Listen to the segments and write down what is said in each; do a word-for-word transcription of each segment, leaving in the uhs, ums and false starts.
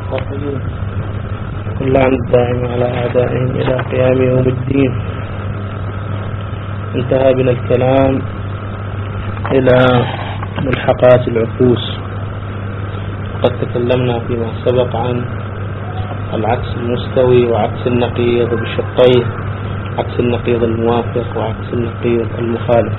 الصافين كل عن الدائم على أعدائهم إلى قيام يوم الدين. انتهى بنا الكلام إلى ملحقات العكوس. قد تكلمنا فيما سبق عن العكس المستوي وعكس النقيض بشقيه، عكس النقيض الموافق وعكس النقيض المخالف.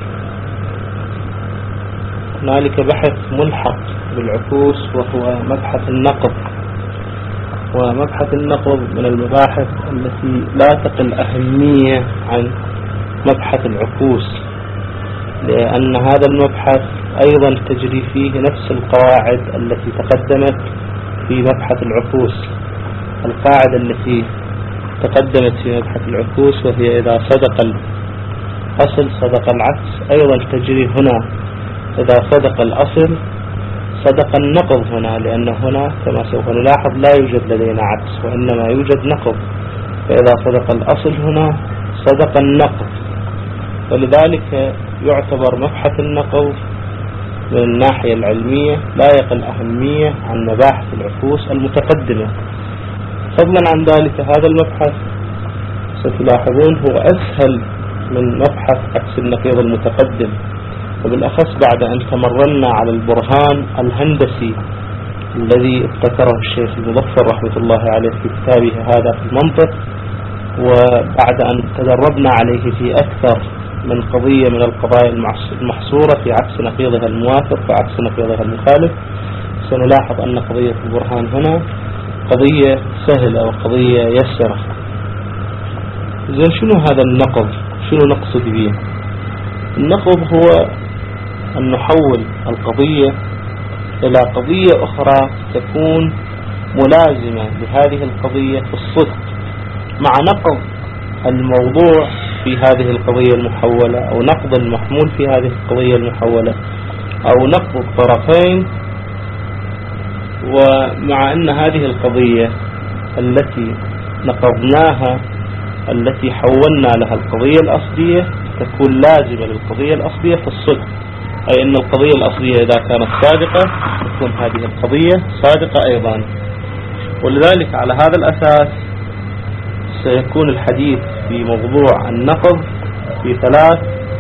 هنالك بحث ملحق بالعكوس وهو مبحث النقض، ومبحث النقض من المباحث التي لا تقل أهمية عن مبحث العكوس، لأن هذا المبحث أيضا تجري فيه نفس القواعد التي تقدمت في مبحث العكوس. القاعدة التي تقدمت في مبحث العكوس وهي إذا صدق الأصل صدق العكس، أيضا تجري هنا إذا صدق الأصل صدق النقض هنا، لأن هنا كما سوف نلاحظ لا يوجد لدينا عكس وإنما يوجد نقض، فإذا صدق الأصل هنا صدق النقض. ولذلك يعتبر مبحث النقض من الناحية العلمية لا يقل أهمية عن مباحث العكوس المتقدمة. فضلا عن ذلك هذا المبحث ستلاحظون هو أسهل من مبحث عكس النقيض المتقدم، وبالأخص بعد أن تمرنا على البرهان الهندسي الذي ابتكره الشيخ المظفر رحمة الله عليه في كتابه هذا في المنطق، وبعد أن تدربنا عليه في أكثر من قضية من القضايا المحصورة في عكس نقيضها الموافق وعكس نقيضها المخالف، سنلاحظ أن قضية البرهان هنا قضية سهلة وقضية يسرة. إذن شنو هذا النقض؟ شنو نقصد به؟ النقض هو أن نحول القضية إلى قضية أخرى تكون ملازمة لهذه القضية في الصدق، مع نقض الموضوع في هذه القضية المحولة أو نقض المحمول في هذه القضية المحولة أو نقض الطرفين. ومع أن هذه القضية التي نقضناها التي حولنا لها القضية الأصلية تكون لازمة للقضية الأصلية في الصدق، أي أن القضية الأصلية إذا كانت صادقة تكون هذه القضية صادقة أيضا. ولذلك على هذا الأساس سيكون الحديث في موضوع النقض في ثلاث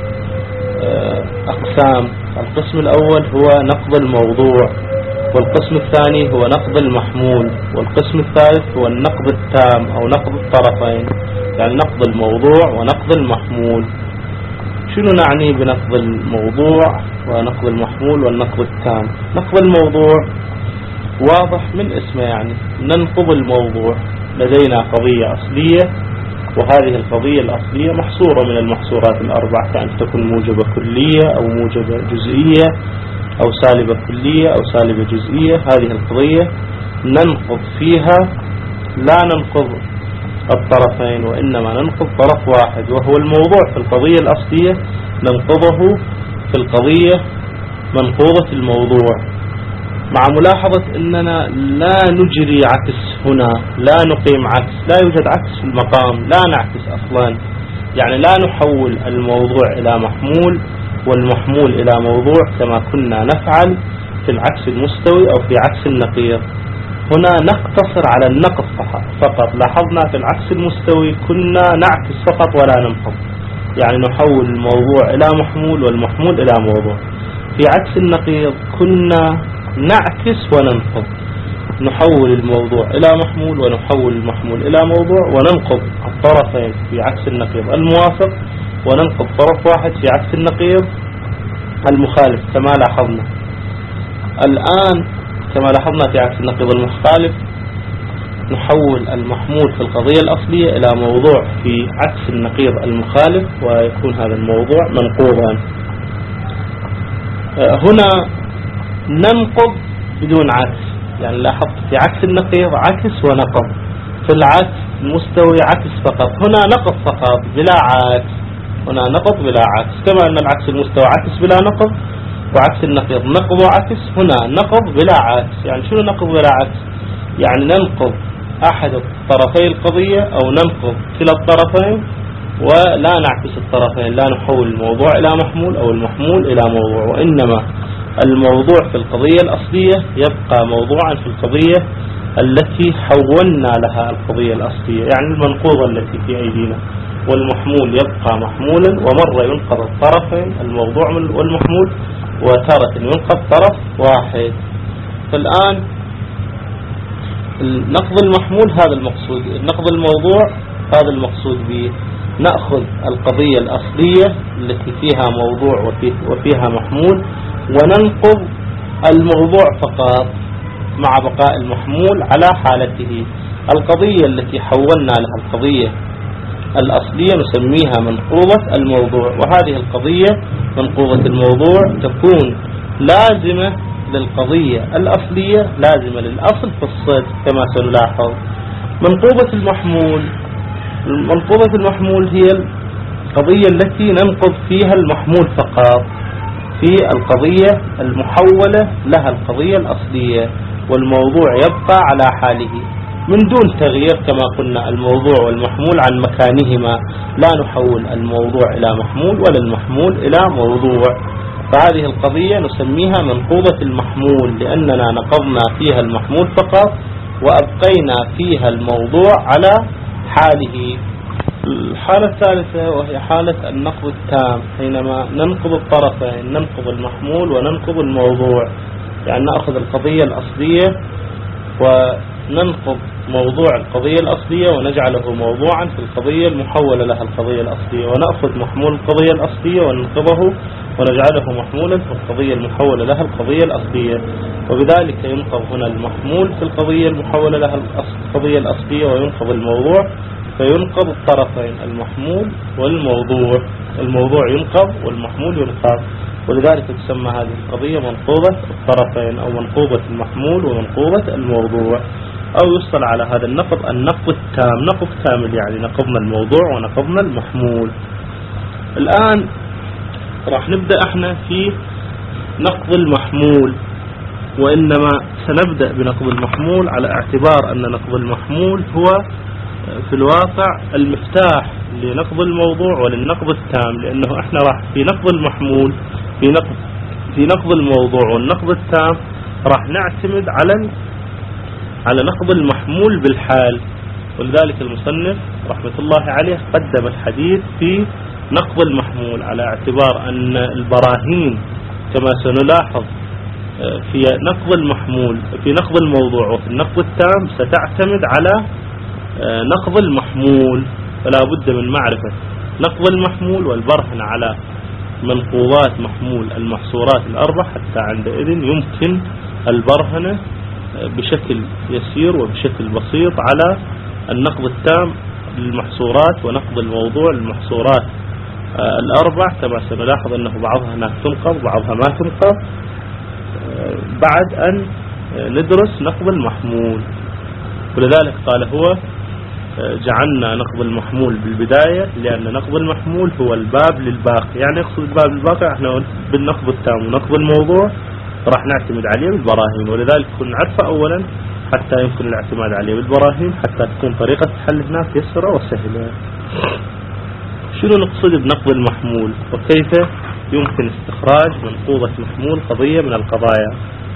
أقسام. القسم الأول هو نقض الموضوع، والقسم الثاني هو نقض المحمول، والقسم الثالث هو النقض التام أو نقض الطرفين، يعني نقض الموضوع ونقض المحمول. شنو نعني بنقض الموضوع ونقض المحمول والنقض التام؟ نقض الموضوع واضح من اسمه، يعني ننقض الموضوع. لدينا قضية أصلية وهذه القضية الأصلية محصورة من المحصورات الأربع، كأن تكون موجبة كلية أو موجبة جزئية أو سالبة كلية أو سالبة جزئية. هذه القضية ننقض فيها لا ننقض الطرفين وإنما ننقض طرف واحد وهو الموضوع. في القضية الأصلية ننقضه في القضية منقوضة الموضوع، مع ملاحظة أننا لا نجري عكس هنا، لا نقيم عكس، لا يوجد عكس في المقام، لا نعكس أصلا، يعني لا نحول الموضوع إلى محمول والمحمول إلى موضوع كما كنا نفعل في العكس المستوي أو في عكس النقيض. هنا نقتصر على النقض فقط. لاحظنا في العكس المستوي كنا نعكس فقط ولا ننقض، يعني نحول الموضوع إلى محمول والمحمول إلى موضوع. في عكس النقيض كنا نعكس وننقض، نحول الموضوع إلى محمول ونحول المحمول إلى موضوع وننقض الطرفين في عكس النقيض الموافق وننقض طرف واحد في عكس النقيض المخالف كما لاحظنا. الآن كما لاحظنا في عكس النقيض المخالف نحول المحمول في القضية الأصلية إلى موضوع في عكس النقيض المخالف ويكون هذا الموضوع منقوضا. هنا ننقض بدون عكس، يعني لاحظت في عكس النقيض عكس ونقض، في العكس المستوي عكس فقط. هنا نقض فقط بلا عكس، هنا نقض بلا عكس، كما أن العكس المستوى عكس بلا نقض وعكس النقيض نقض وعكس، هنا نقض بلا عكس. يعني شنو نقض بلا عكس؟ يعني ننقض أحد طرفي القضية أو ننقض كلا الطرفين ولا نعكس الطرفين، لا نحول الموضوع إلى محمول أو المحمول إلى موضوع، وإنما الموضوع في القضية الأصلية يبقى موضوعا في القضية التي حولنا لها القضية الأصلية، يعني المنقوضة التي في أيدينا، والمحمول يبقى محمولا، ومرة ينقض الطرفين الموضوع والمحمول، وتارة ينقض طرف واحد. فالآن نقض المحمول هذا المقصود، نقض الموضوع هذا المقصود به. نأخذ القضية الأصلية التي فيها موضوع وفيها محمول، وننقض الموضوع فقط مع بقاء المحمول على حالته. القضية التي حولنا لها القضية الأصلية نسميها منقوضة الموضوع، وهذه القضية منقوضة الموضوع تكون لازمة للقضية الأصلية، لازمة للأصل في الصدق كما سنلاحظ. منقوضة المحمول، منقوضة المحمول هي القضية التي ننقض فيها المحمول فقط في القضية المحولة لها القضية الأصلية، والموضوع يبقى على حاله من دون تغيير كما قلنا الموضوع والمحمول عن مكانهما، لا نحول الموضوع إلى محمول ولا المحمول إلى موضوع. فهذه القضية نسميها منقوضة المحمول، لأننا نقضنا فيها المحمول فقط وأبقينا فيها الموضوع على حاله. الحالة الثالثة وهي حالة النقض التام، حينما ننقض الطرفين، ننقض المحمول وننقض الموضوع، يعني نأخذ القضية الأصلية وننقض موضوع القضية الأصلية ونجعله موضوعا في القضية المحولة لها القضية الأصلية، ونأخذ محمول القضية الأصلية وننقضه ونجعله محمولا في القضية المحولة لها القضية الأصلية. وبذلك ينقض هنا المحمول في القضية المحولة لها القضية الأصلية، وينقض الموضوع، فينقض الطرفين المحمول والموضوع، الموضوع ينقض والمحمول ينقض، ولذلك تسمى هذه القضية منقوضة الطرفين، أو منقوضة المحمول ومنقوضة الموضوع، أو يصطلح على هذا النقض النقض التام، نقض كامل، يعني نقضنا الموضوع ونقضنا المحمول. الآن راح نبدأ احنا في نقض المحمول، وإنما سنبدأ بنقض المحمول على اعتبار أن نقض المحمول هو في الواقع المفتاح لنقض الموضوع وللنقض التام، لأنه احنا راح في نقض المحمول في نقض في نقض الموضوع والنقض التام راح نعتمد على على نقض المحمول بالحال. ولذلك المصنف رحمة الله عليه قدم الحديث في نقض المحمول على اعتبار أن البراهين كما سنلاحظ في نقض المحمول في نقض الموضوع وفي النقض التام ستعتمد على نقض المحمول، فلا بد من معرفة نقض المحمول والبرهن على منقوضات محمول المحصورات الأربع، حتى عندئذ يمكن البرهنة بشكل يسير وبشكل بسيط على النقض التام للمحصورات ونقض الموضوع للمحصورات الأربع، كما سنلاحظ أنه بعضها هناك تنقض بعضها ما تنقض بعد أن ندرس نقض المحمول. ولذلك قال هو جعلنا نقض المحمول بالبداية، لأن نقض المحمول هو الباب للباقي، يعني يقصد الباب للباقي احنا بالنقض التام ونقض الموضوع راح نعتمد عليه بالبراهين، ولذلك كنا نعرفه أولا حتى يمكن الاعتماد عليه بالبراهين، حتى تكون طريقة الحل هناك يسرة وسهلة. شنو نقصد بنقض المحمول، وكيف يمكن استخراج منقوضة محمول قضية من القضايا؟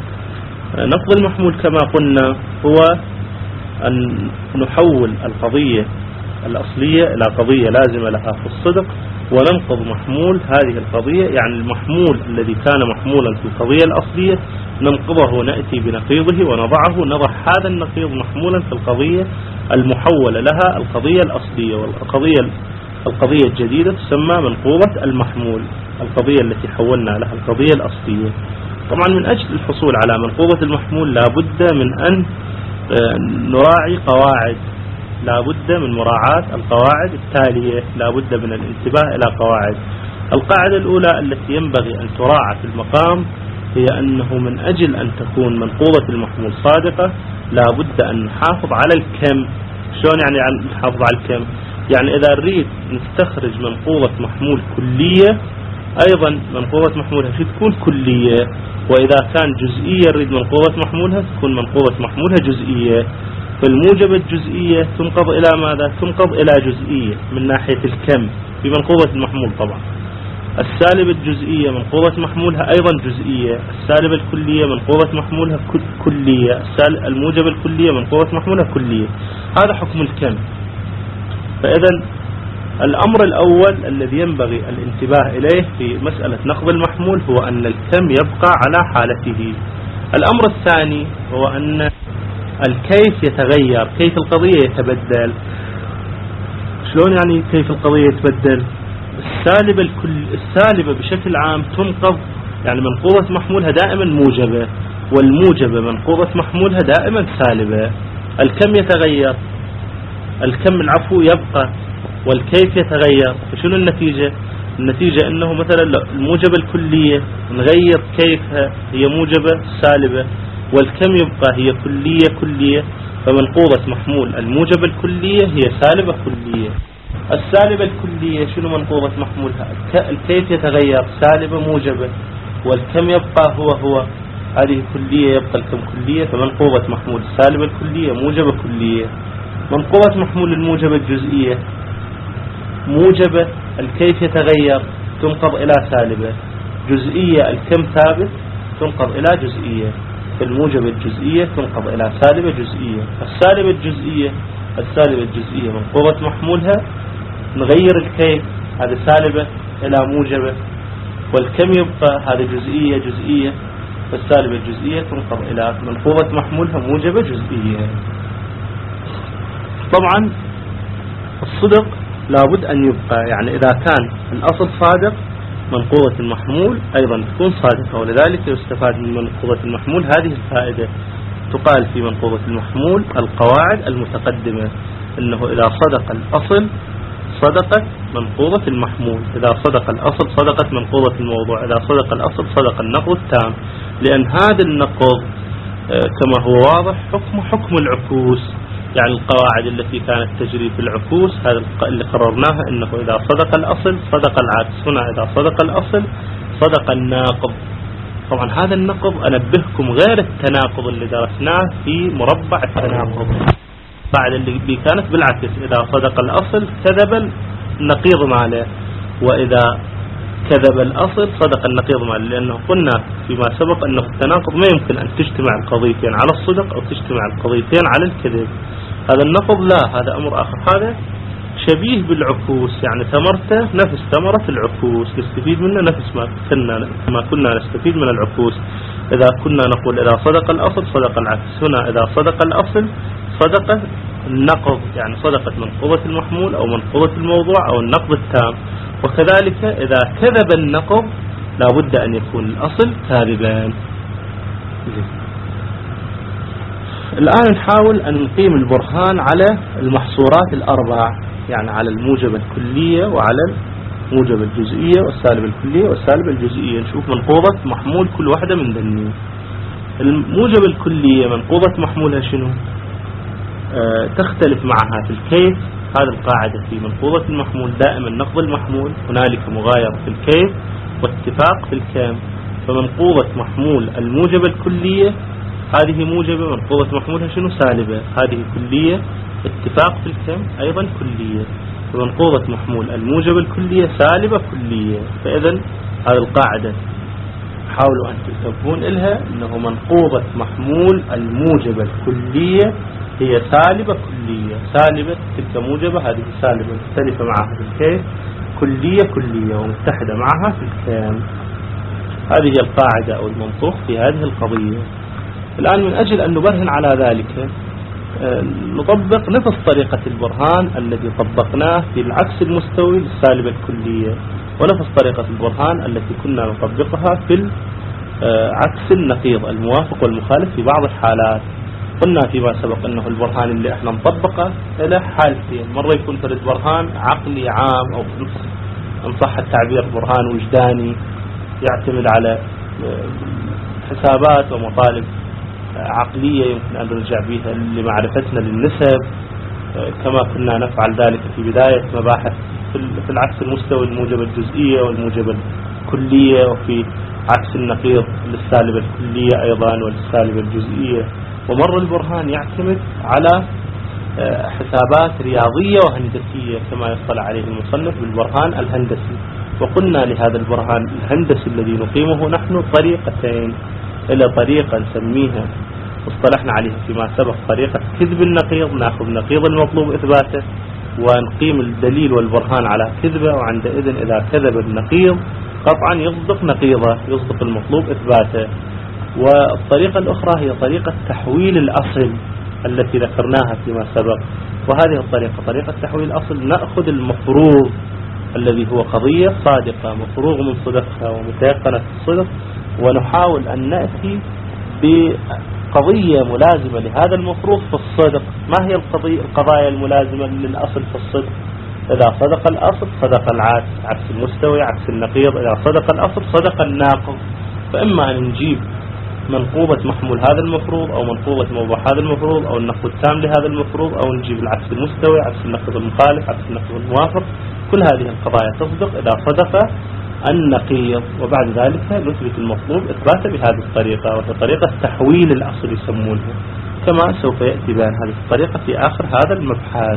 نقض المحمول كما قلنا هو أن نحول القضية الأصلية إلى قضية لازمة لها في الصدق، وننقض محمول هذه القضية، يعني المحمول الذي كان محمولا في القضية الأصلية ننقضه، نأتي بنقيضه ونضعه، نضع هذا النقيض محمولا في القضية المحولة لها القضية الأصلية. والقضية القضية الجديدة تسمى منقوضة المحمول، القضية التي حولنا لها القضية الأصلية. طبعا من أجل الحصول على منقوضة المحمول لا بد من أن نراعي قواعد، لا بد من مراعاة القواعد التالية، لا بد من الانتباه إلى قواعد. القاعدة الأولى التي ينبغي أن تراعى في المقام هي أنه من أجل أن تكون منقوضة المحمول صادقة لا بد أن نحافظ على الكم. شلون يعني نحافظ على الكم؟ يعني إذا نريد نستخرج منقوضة محمول كلية، أيضا منقوضة محمولها في تكون كلية، وإذا كان جزئية نريد منقوضة محمولها تكون منقوضة محمولها جزئية. فالموجبة الجزئية تنقض إلى ماذا؟ تنقض إلى جزئية من ناحية الكم في منقوضة المحمول طبعا. السالبة الجزئية منقوضة محمولها أيضا جزئية. السالبة الكلية منقوضة محمولها كلية. الموجبة الكلية منقوضة محمولها كلية. هذا حكم الكم. فإذا الأمر الأول الذي ينبغي الانتباه إليه في مسألة نقض المحمول هو أن الكم يبقى على حالته. الأمر الثاني هو أن الكيف يتغير، كيف القضية يتبدل. شلون يعني كيف القضية يتبدل؟ السالبة الكل السالبة بشكل عام تنقض، يعني منقوضة محمولها دائما موجبة، والموجبة منقوضة محمولها دائما سالبة. الكم يتغير، الكم العفو يبقى، والكيف يتغير. فشنو النتيجة؟ النتيجة أنه مثلا الموجبة الكلية نغير كيفها، هي موجبة سالبة، والكم يبقى هي كلية كلية. فمنقوضة محمول الموجبة الكلية هي سالبة كلية. السالبة الكلية شنو منقوضة محمولها؟ الكيف يتغير، سالبة موجبة، والكم يبقى هو هو، هذه كلية يبقى الكم كلية. فمنقوضة محمول السالبة الكلية موجبة كلية. منقوضة محمول الموجبة الجزئية موجبة، الكيف يتغير، تنقض إلى سالبة. جزئية الكم ثابت، تنقض إلى جزئية. فالموجبة الجزئية تنقض إلى سالبة جزئية. السالبة الجزئية السالبة الجزئية منقوضة محمولها نغير الكيف، هذا سالبة إلى موجبة، والكم يبقى هذا جزئية جزئية. فالسالبة الجزئية تنقض إلى منقوضة محمولها موجبة جزئية. طبعا الصدق لابد أن يبقى، يعني إذا كان الأصل صادق منقوضة المحمول أيضا تكون صادقة. ولذلك يستفاد من منقوضة المحمول هذه الفائدة. تقال في منقوضة المحمول القواعد المتقدمة أنه إذا صدق الأصل صدقت منقوضة المحمول، إذا صدق الأصل صدقت منقوضة الموضوع، إذا صدق الأصل صدق النقض التام. لأن هذا النقض كما هو واضح حكم حكم العكوس، يعني القواعد التي كانت تجري في العكوس هذا اللي قررناها أنه إذا صدق الأصل صدق العكس. هنا إذا صدق الأصل صدق الناقض. طبعا هذا النقض أنبهكم غير التناقض اللي درسناه في مربع التناقض، بعد اللي كانت بالعكس، إذا صدق الأصل كذب النقيض ماله، وإذا كذب الأصل صدق النقيض ماله. لأنه قلنا فيما سبق أنه التناقض ما يمكن أن تجتمع القضيتين على الصدق أو تجتمع القضيتين على الكذب. هذا النقض لا، هذا أمر آخر. هذا شبيه بالعكوس، يعني ثمرته نفس ثمرة العكوس، نستفيد منه نفس ما كنا ما كنا نستفيد من العكوس. إذا كنا نقول إذا صدق الأصل صدق العكس، هنا إذا صدق الأصل صدق النقض، يعني صدقت منقوضة المحمول أو منقوضة الموضوع أو النقض التام. وكذلك إذا كذب النقض لابد أن يكون الأصل كاذبا. الآن نحاول أن نقيم البرهان على المحصورات الأربع، يعني على الموجبة الكلية وعلى الموجبة الجزئية والسالبة الكلية والسالبة الجزئية. نشوف منقوضة محمول كل واحدة من ذنين. الموجبة الكلية منقوضة محمولها شنو؟ آه تختلف معها في الكيف. هذا القاعدة في منقوضة المحمول دائما نقض المحمول هنالك مغاير في الكيف واتفاق في الكام. فمنقوضة محمول الموجبة الكلية هذه موجبة، منقوضة محمولها شنو؟ سالبة. هذه كلية، اتفاق في الكم أيضا كلية. فمنقوضة محمول الموجبة الكلية سالبة كلية. فإذا هذه القاعدة حاولوا أن تنتبهون إلها، أنه منقوضة محمول الموجبة الكلية هي سالبة كلية. سالبة تلك موجبة، هذه سالبة مختلفة معها في الكيف، كلية كلية ومتحدة معها في الكام. هذه هي القاعدة أو المنطوق في هذه القضية. الآن من أجل أن نبرهن على ذلك نطبق نفس طريقة البرهان الذي طبقناه في العكس المستوي للسالبة الكلية، ونفس طريقة البرهان التي كنا نطبقها في عكس النقيض الموافق والمخالف في بعض الحالات. قلنا فيما سبق أنه البرهان اللي احنا نطبقه له حالتين، مرة يكون فرد برهان عقلي عام، أو إن صح التعبير برهان وجداني يعتمد على حسابات ومطالب عقلية يمكن أن نرجع بها لمعرفتنا للنسب، كما كنا نفعل ذلك في بداية مباحث في العكس المستوي الموجبة الجزئية والموجبة الكلية، وفي عكس النقيض للسالبة الكلية أيضا والسالبة الجزئية. ومر البرهان يعتمد على حسابات رياضية وهندسية كما يصطلح عليه المصنف بالبرهان الهندسي. وقلنا لهذا البرهان الهندسي الذي نقيمه نحن طريقتين، إلى طريقة نسميها واصطلحنا عليها فيما سبق طريقة كذب النقيض، نأخذ نقيض المطلوب إثباته ونقيم الدليل والبرهان على كذبه، وعندئذ إذا كذب النقيض قطعا يصدق نقيضه، يصدق المطلوب إثباته. والطريقة الأخرى هي طريقة تحويل الأصل التي ذكرناها فيما سبق، وهذه الطريقة طريقة تحويل الأصل نأخذ المفروض الذي هو قضية صادقة مفروغ من صدقها ومتيقنة الصدق، ونحاول أن نأتي بقضية ملازمة لهذا المفروض في الصدق. ما هي القضية القضايا الملازمة للأصل في الصدق؟ إذا صدق الأصل صدق العكس، عكس المستوي عكس النقيض. إذا صدق الأصل صدق الناقض. فإما أن نجيب منقوبة محمول هذا المفروض أو منقوبة موضوع هذا المفروض أو النقد التام لهذا المفروض، أو نجيب العكس المستوي عكس النقد المخالف عكس النقد الموافق. كل هذه القضايا تصدق إذا صدق النقيض، وبعد ذلك نثبت المطلوب إثباته بهذه الطريقة، وهي طريقة تحويل الأصل يسمونها، كما سوف يأتي بيان هذه الطريقة في آخر هذا المبحث.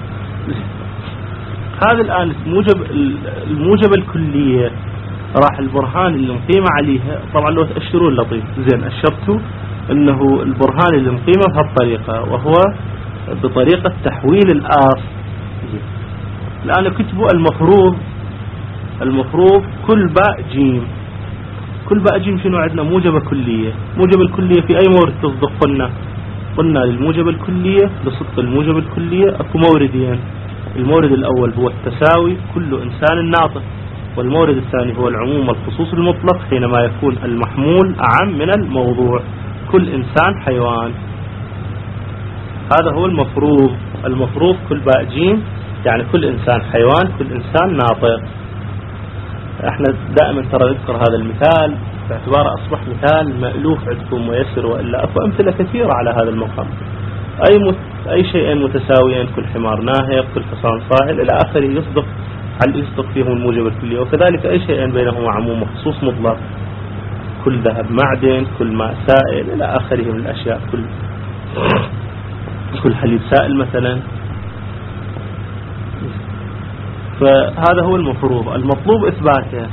هذا الآن الموجب الموجب الكلية راح البرهان اللي نقيمه عليها. طبعا لو تأشرون لطيف زين أشرتوا أنه البرهان اللي نقيمه بهالطريقة وهو بطريقة تحويل الأصل. الآن كتبوا المفروض المفروض كل باء جيم. كل باء جيم شنو عندنا؟ موجبة كلية. موجب الكلية في أي مورد تصدق؟ قلنا قلنا للموجب الكلية لصدق الموجب الكلية أكو موردين. المورد الأول هو التساوي كل إنسان ناطق، والمورد الثاني هو العموم والخصوص المطلق حينما يكون المحمول أعم من الموضوع، كل إنسان حيوان. هذا هو المفروض. المفروض كل باء جيم يعني كل إنسان حيوان كل إنسان ناطق. احنا دائما ترى نذكر هذا المثال باعتباره أصبح مثال مألوف عندكم ويسر، وإلا أكو أمثلة كثيرة على هذا المقام. أي مت... أي شيئين متساويين كل حمار ناهق كل حصان صاهل إلى آخره يصدق هل يصدق فيهم الموجب الكلي. وكذلك أي شيئين بينهما عموم وخصوص مطلق، كل ذهب معدن كل ماء سائل إلى آخره من الأشياء، كل كل حليب سائل مثلا. فهذا هو المفروض. المطلوب إثباته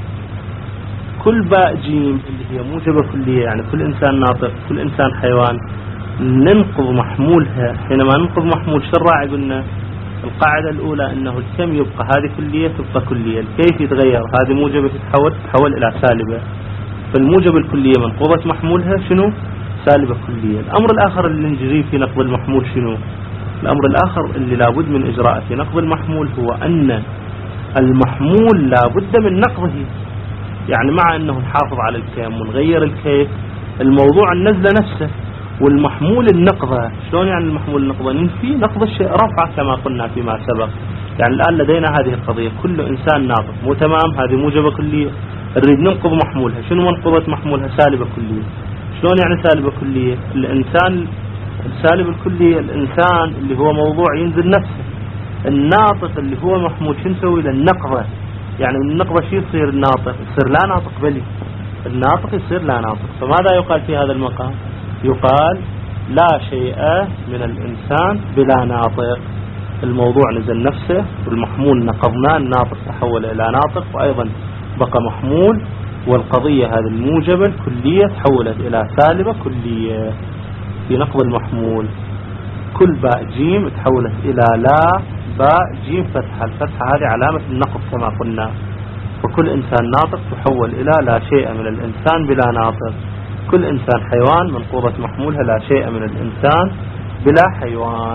كل باء جيم اللي هي موجبة كلية يعني كل إنسان ناطق كل إنسان حيوان، ننقض محمولها. حينما ننقض محمول شو الراعي؟ قلنا القاعدة الأولى أنه الكم يبقى هذه كلية تبقى كلية، الكيف يتغير، هذه موجبة تتحول تتحول إلى سالبة. فالموجبة الكلية منقوضة محمولها شنو؟ سالبة كلية. الأمر الآخر اللي نجريه في نقض المحمول شنو؟ الأمر الآخر اللي لابد من إجراءه في نقض المحمول هو أن المحمول لابد من نقضه. يعني مع أنه نحافظ على الكم ونغير الكيف، الموضوع النزل نفسه والمحمول النقضة. شلون يعني المحمول النقضة؟ ننفي نقض الشيء رفعه كما قلنا فيما سبق. يعني الآن لدينا هذه القضية كل إنسان ناطق مو تمام، هذه موجبة كلية، نريد ننقض محمولها. شنو منقضة محمولها؟ سالبة كلية. شلون يعني سالبة كلية؟ الإنسان السالب الكلية الإنسان اللي هو موضوع ينزل نفسه، الناطق اللي هو محمول شو نسوي له؟ النقضة. يعني من النقضة شو يصير؟ الناطق يصير لا ناطق، بلي الناطق يصير لا ناطق. فماذا يقال في هذا المقام؟ يقال لا شيء من الإنسان بلا ناطق. الموضوع نزل نفسه والمحمول نقضناه، الناطق تحول إلى ناطق وأيضا بقى محمول، والقضية هذه الموجبة الكلية تحولت إلى سالبة كلية في نقض المحمول. كل باء جيم تحولت إلى لا باء جيم فتحة. الفتحة هذه علامة النقض كما قلنا. وكل إنسان ناطق تحول إلى لا شيء من الإنسان بلا ناطق. كل إنسان حيوان منقوضة محمولها لا شيء من الإنسان بلا حيوان.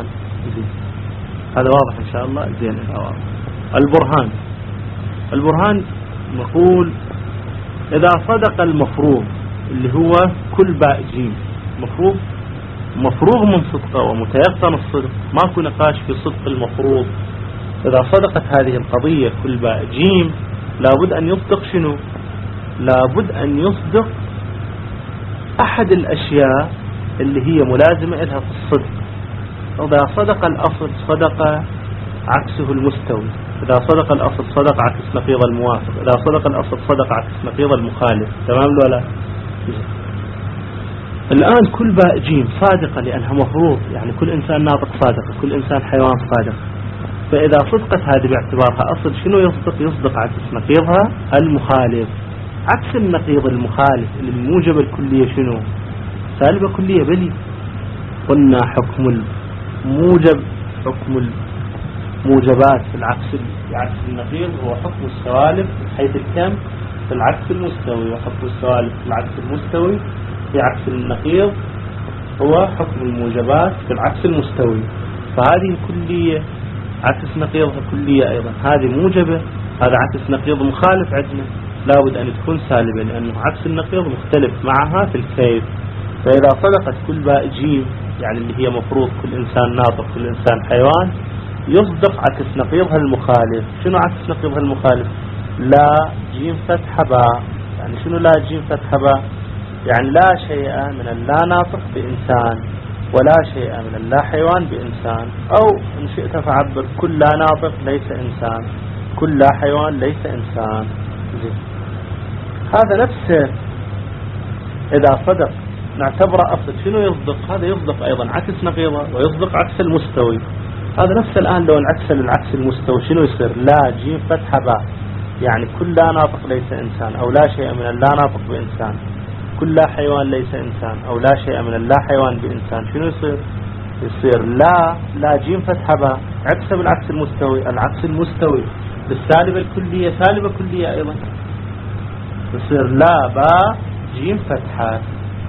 هذا واضح إن شاء الله؟ زين. واضح. البرهان. البرهان نقول إذا صدق المفروض اللي هو كل باء جيم، مفروض مفروغ من صدقه ومتيقن الصدق، ماكو نقاش في صدق المفروض. إذا صدقت هذه القضية كل باء جيم لابد أن يصدق شنو؟ لابد أن يصدق أحد الأشياء اللي هي ملازمة لها في الصدق. إذا صدق الأصل صدق عكسه المستوي، إذا صدق الأصل صدق عكس نقيض الموافق، إذا صدق الأصل صدق عكس نقيض المخالف. تمام ولا؟ الآن كل باء جيم صادقة لأنها مفروض، يعني كل إنسان ناطق صادق، كل إنسان حيوان صادق. فإذا صدقت هذه باعتبارها أصل، شنو يصدق؟ يصدق عكس نقيضها المخالف. عكس النقيض المخالف الموجب الكلية شنو؟ سالبة كلية. بلي قلنا حكم الموجب، حكم الموجبات في العكس العكس النقيض هو حكم السوالب من حيث الكم في العكس المستوي، وحكم السوالب في العكس المستوي في عكس النقيض هو حكم الموجبات في العكس المستوي. فهذه كلية عكس نقيضها كلية أيضا، هذه موجبة، هذا عكس نقيض مخالف عندنا، لابد أن تكون سالبة، لأنه عكس النقيض مختلف معها في الكيف. فإذا صدقت كل باء جيم، يعني اللي هي مفروض كل إنسان ناطق كل إنسان حيوان، يصدق عكس نقيضها المخالف. شنو عكس نقيضها المخالف؟ لا جيم فتح باء. يعني شنو لا جيم فتح باء؟ يعني لا شيء من اللا ناطق بإنسان، ولا شيء من اللا حيوان بإنسان، أو إن شئت فعبر كل لا ناطق ليس إنسان، كل لا حيوان ليس إنسان. زي. هذا نفسه إذا صدق نعتبره أصل. شنو يصدق؟ هذا يصدق أيضا عكس نقيضه، ويصدق عكس المستوي. هذا نفس الآن لو انعكس العكس المستوي شنو يصير؟ لا جيم فتح باء، يعني كل لا ناطق ليس إنسان، أو لا شيء من اللا ناطق بإنسان، كل لا حيوان ليس إنسان، أو لا شيء من اللا حيوان بإنسان. شنو يصير؟ يصير لا لا جيم فتح باء، عكسه بالعكس المستوي. العكس المستوي بالسالبة الكلية سالبة كلية أيضا، يصير لا باء جيم فتحة.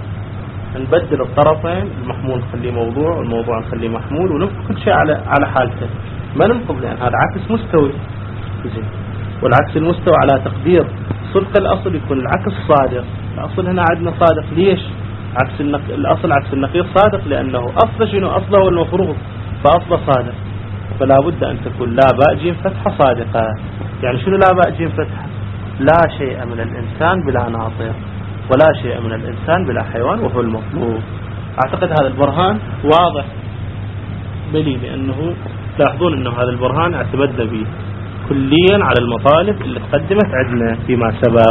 نبدل الطرفين، المحمول نخليه موضوع والموضوع نخليه محمول، وننقل كل شيء على على حالته، ما ننقل، لأن هذا عكس مستوي. زين. والعكس المستوى على تقدير صدق الأصل يكون العكس صادق. الأصل هنا عندنا صادق. ليش؟ عكس النق... الأصل عكس النقيض صادق، لأنه أصل شنو؟ أصله هو المفروض، فأصله صادق، فلا بد أن تكون لا باء جيم فتحة صادقة. يعني شنو لا باء جيم فتحة؟ لا شيء من الإنسان بلا ناطق، ولا شيء من الإنسان بلا حيوان، وهو المطلوب. أعتقد هذا البرهان واضح بلي، لأنه تلاحظون أنه هذا البرهان اعتمدنا به كليا على المطالب اللي تقدمت عندنا فيما سبق.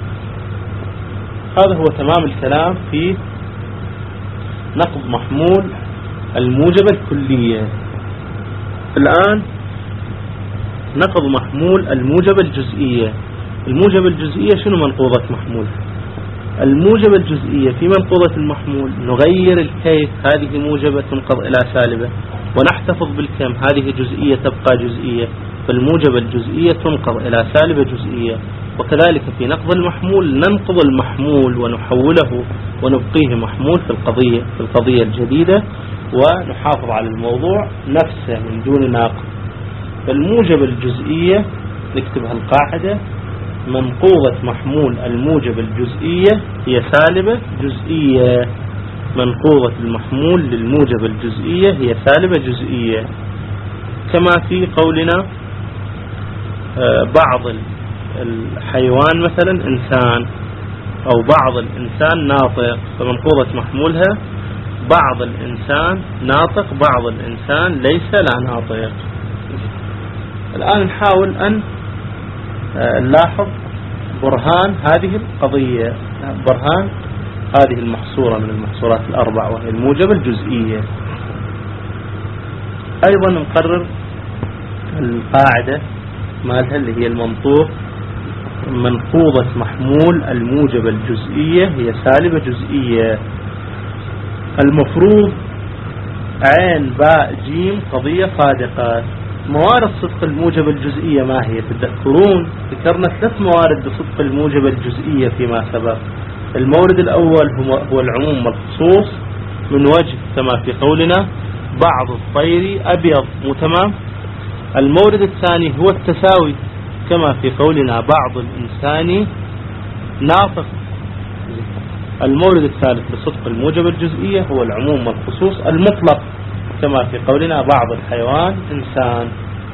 هذا هو تمام الكلام في نقض محمول الموجبة الكلية. الآن نقض محمول الموجبة الجزئية. الموجبة الجزئية شنو منقوضة محمول؟ الموجبة الجزئية في منقوضة المحمول نغير الكيف، هذه موجبة تنقض إلى سالبة، ونحتفظ بالكم، هذه جزئية تبقى جزئية، فالموجبة الجزئية تنقض إلى سالبة جزئية. وكذلك في نقض المحمول ننقض المحمول ونحوله ونبقيه محمول في القضية في القضية الجديدة، ونحافظ على الموضوع نفسه من دون ناقض. فالموجبة الجزئية نكتبها القاعدة: منقوضة محمول الموجبة الجزئية هي سالبة جزئية. منقوضة المحمول للموجبة الجزئية هي سالبة جزئية، كما في قولنا بعض الحيوان مثلا إنسان، أو بعض الإنسان ناطق، فمنقوضة محمولها بعض الإنسان ناطق، بعض الإنسان ليس لا ناطق. الآن نحاول أن نلاحظ برهان هذه القضية، برهان هذه المحصورة من المحصورات الأربع، وهي الموجبة الجزئية. أيضا نقرر القاعدة مالها اللي هي المنطوق: منقوضة محمول الموجبة الجزئية هي سالبة جزئية. المفروض عين باء جيم قضية صادقة. موارد صدق الموجبة الجزئية ما هي؟ تذكرون ذكرنا ثلاث موارد لصدق الموجبة الجزئية فيما سبق. المورد الأول هو العموم والخصوص، من وجه كما في قولنا بعض الطير أبيض، مو تمام؟ المورد الثاني هو التساوي، كما في قولنا بعض الإنسان ناطق. المورد الثالث لصدق الموجبة الجزئية هو العموم والخصوص المطلق، كما في قولنا بعض الحيوان إنسان.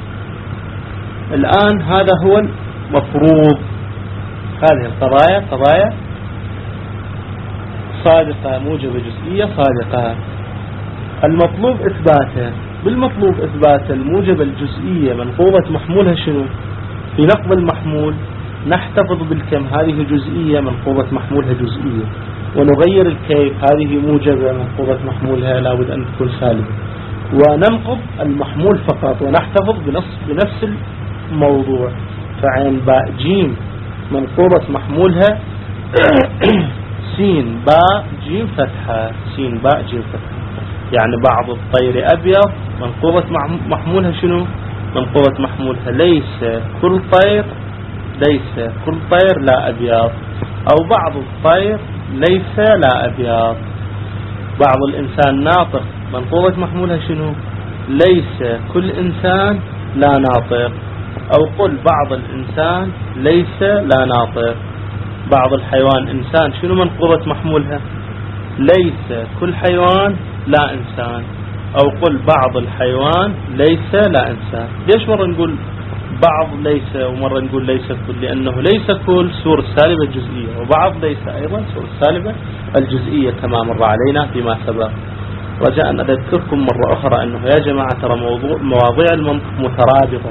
الآن هذا هو المفروض. هذه القضايا قضايا صادقة، موجبة جزئية صادقة. المطلوب إثباته. بالمطلوب إثبات الموجبة الجزئية منقوضة محمولها شنو؟ في نقض المحمول نحتفظ بالكم، هذه جزئية منقوضة محمولها جزئية، ونغير الكيف، هذه موجبة منقوضة محمولها لابد أن تكون سالبة. وننقض المحمول فقط ونحتفظ بنفس, بنفس الموضوع. فعين باء جيم منقوبة محمولها سين باء جيم فتحة، سين باء جيم فتحة. يعني بعض الطير أبيض منقوبة محمولها شنو؟ منقوبة محمولها ليس كل طير، ليس كل طير لا أبيض، أو بعض الطير ليس لا أبيض. بعض الإنسان ناطق منقوبة محمولها شنو؟ ليس كل إنسان لا ناطق، أو قل بعض الإنسان ليس لا ناطق. بعض الحيوان إنسان شنو منقوبة محمولها؟ ليس كل حيوان لا إنسان، أو قل بعض الحيوان ليس لا إنسان. ليش مرة نقول بعض ليس ومرة نقول ليس كل؟ لأنه ليس كل صورة سالبة الجزئية، وبعض ليس أيضا صورة سالبة الجزئية كما مر علينا فيما سبق. رجاء أن أذكركم مرة أخرى أنه يا جماعة ترى موضوع مواضيع المنطق مترابطة،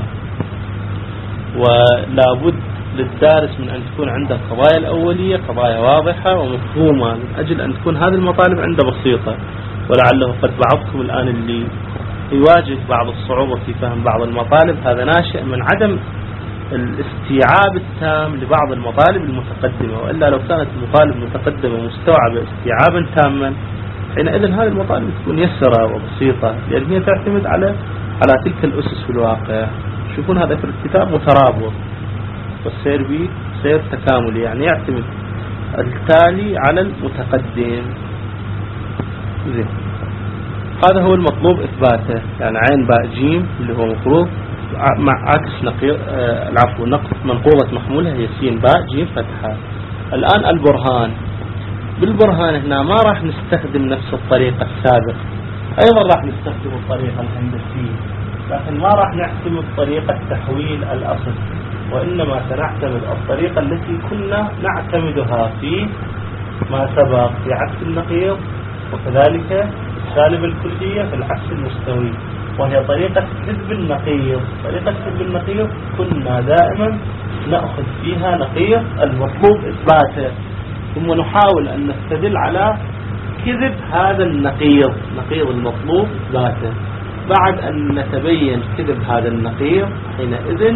ولا بد للدارس من أن تكون عنده القضايا الأولية قضايا واضحة ومفهومة، من أجل أن تكون هذه المطالب عنده بسيطة. ولعله قد بعضكم الآن اللي يواجه بعض الصعوبة في فهم بعض المطالب، هذا ناشئ من عدم الاستيعاب التام لبعض المطالب المتقدمة، وإلا لو كانت المطالب متقدمة مستوعبة استيعابا تاما حينئذ هذه المطالب تكون يسرة وبسيطة، لأن هي تعتمد على على تلك الأسس في الواقع. شوفون هذا في الكتاب مترابط، والسير به سير تكاملي، يعني يعتمد التالي على المتقدم. زين، هذا هو المطلوب إثباته. يعني عين باء جيم اللي هو مفروض مع عكس نقيض آه العفو نقص منقوبة محمولها هي سين باء جيم فتحة. الآن البرهان، بالبرهان هنا ما راح نستخدم نفس الطريقة السابقة، أيضا راح نستخدم الطريقة الهندسية، لكن ما راح نعتمد طريقة تحويل الأصل، وإنما سنعتمد الطريقة التي كنا نعتمدها في ما سبق في عكس النقيض، وكذلك سالب الكلية في العكس المستوي، وهي طريقة كذب النقيض. طريقة كذب النقيض كنا دائما نأخذ فيها نقيض المطلوب إثباته، ثم نحاول أن نستدل على كذب هذا النقيض، نقيض المطلوب إثباته. بعد أن نتبين كذب هذا النقيض حينئذ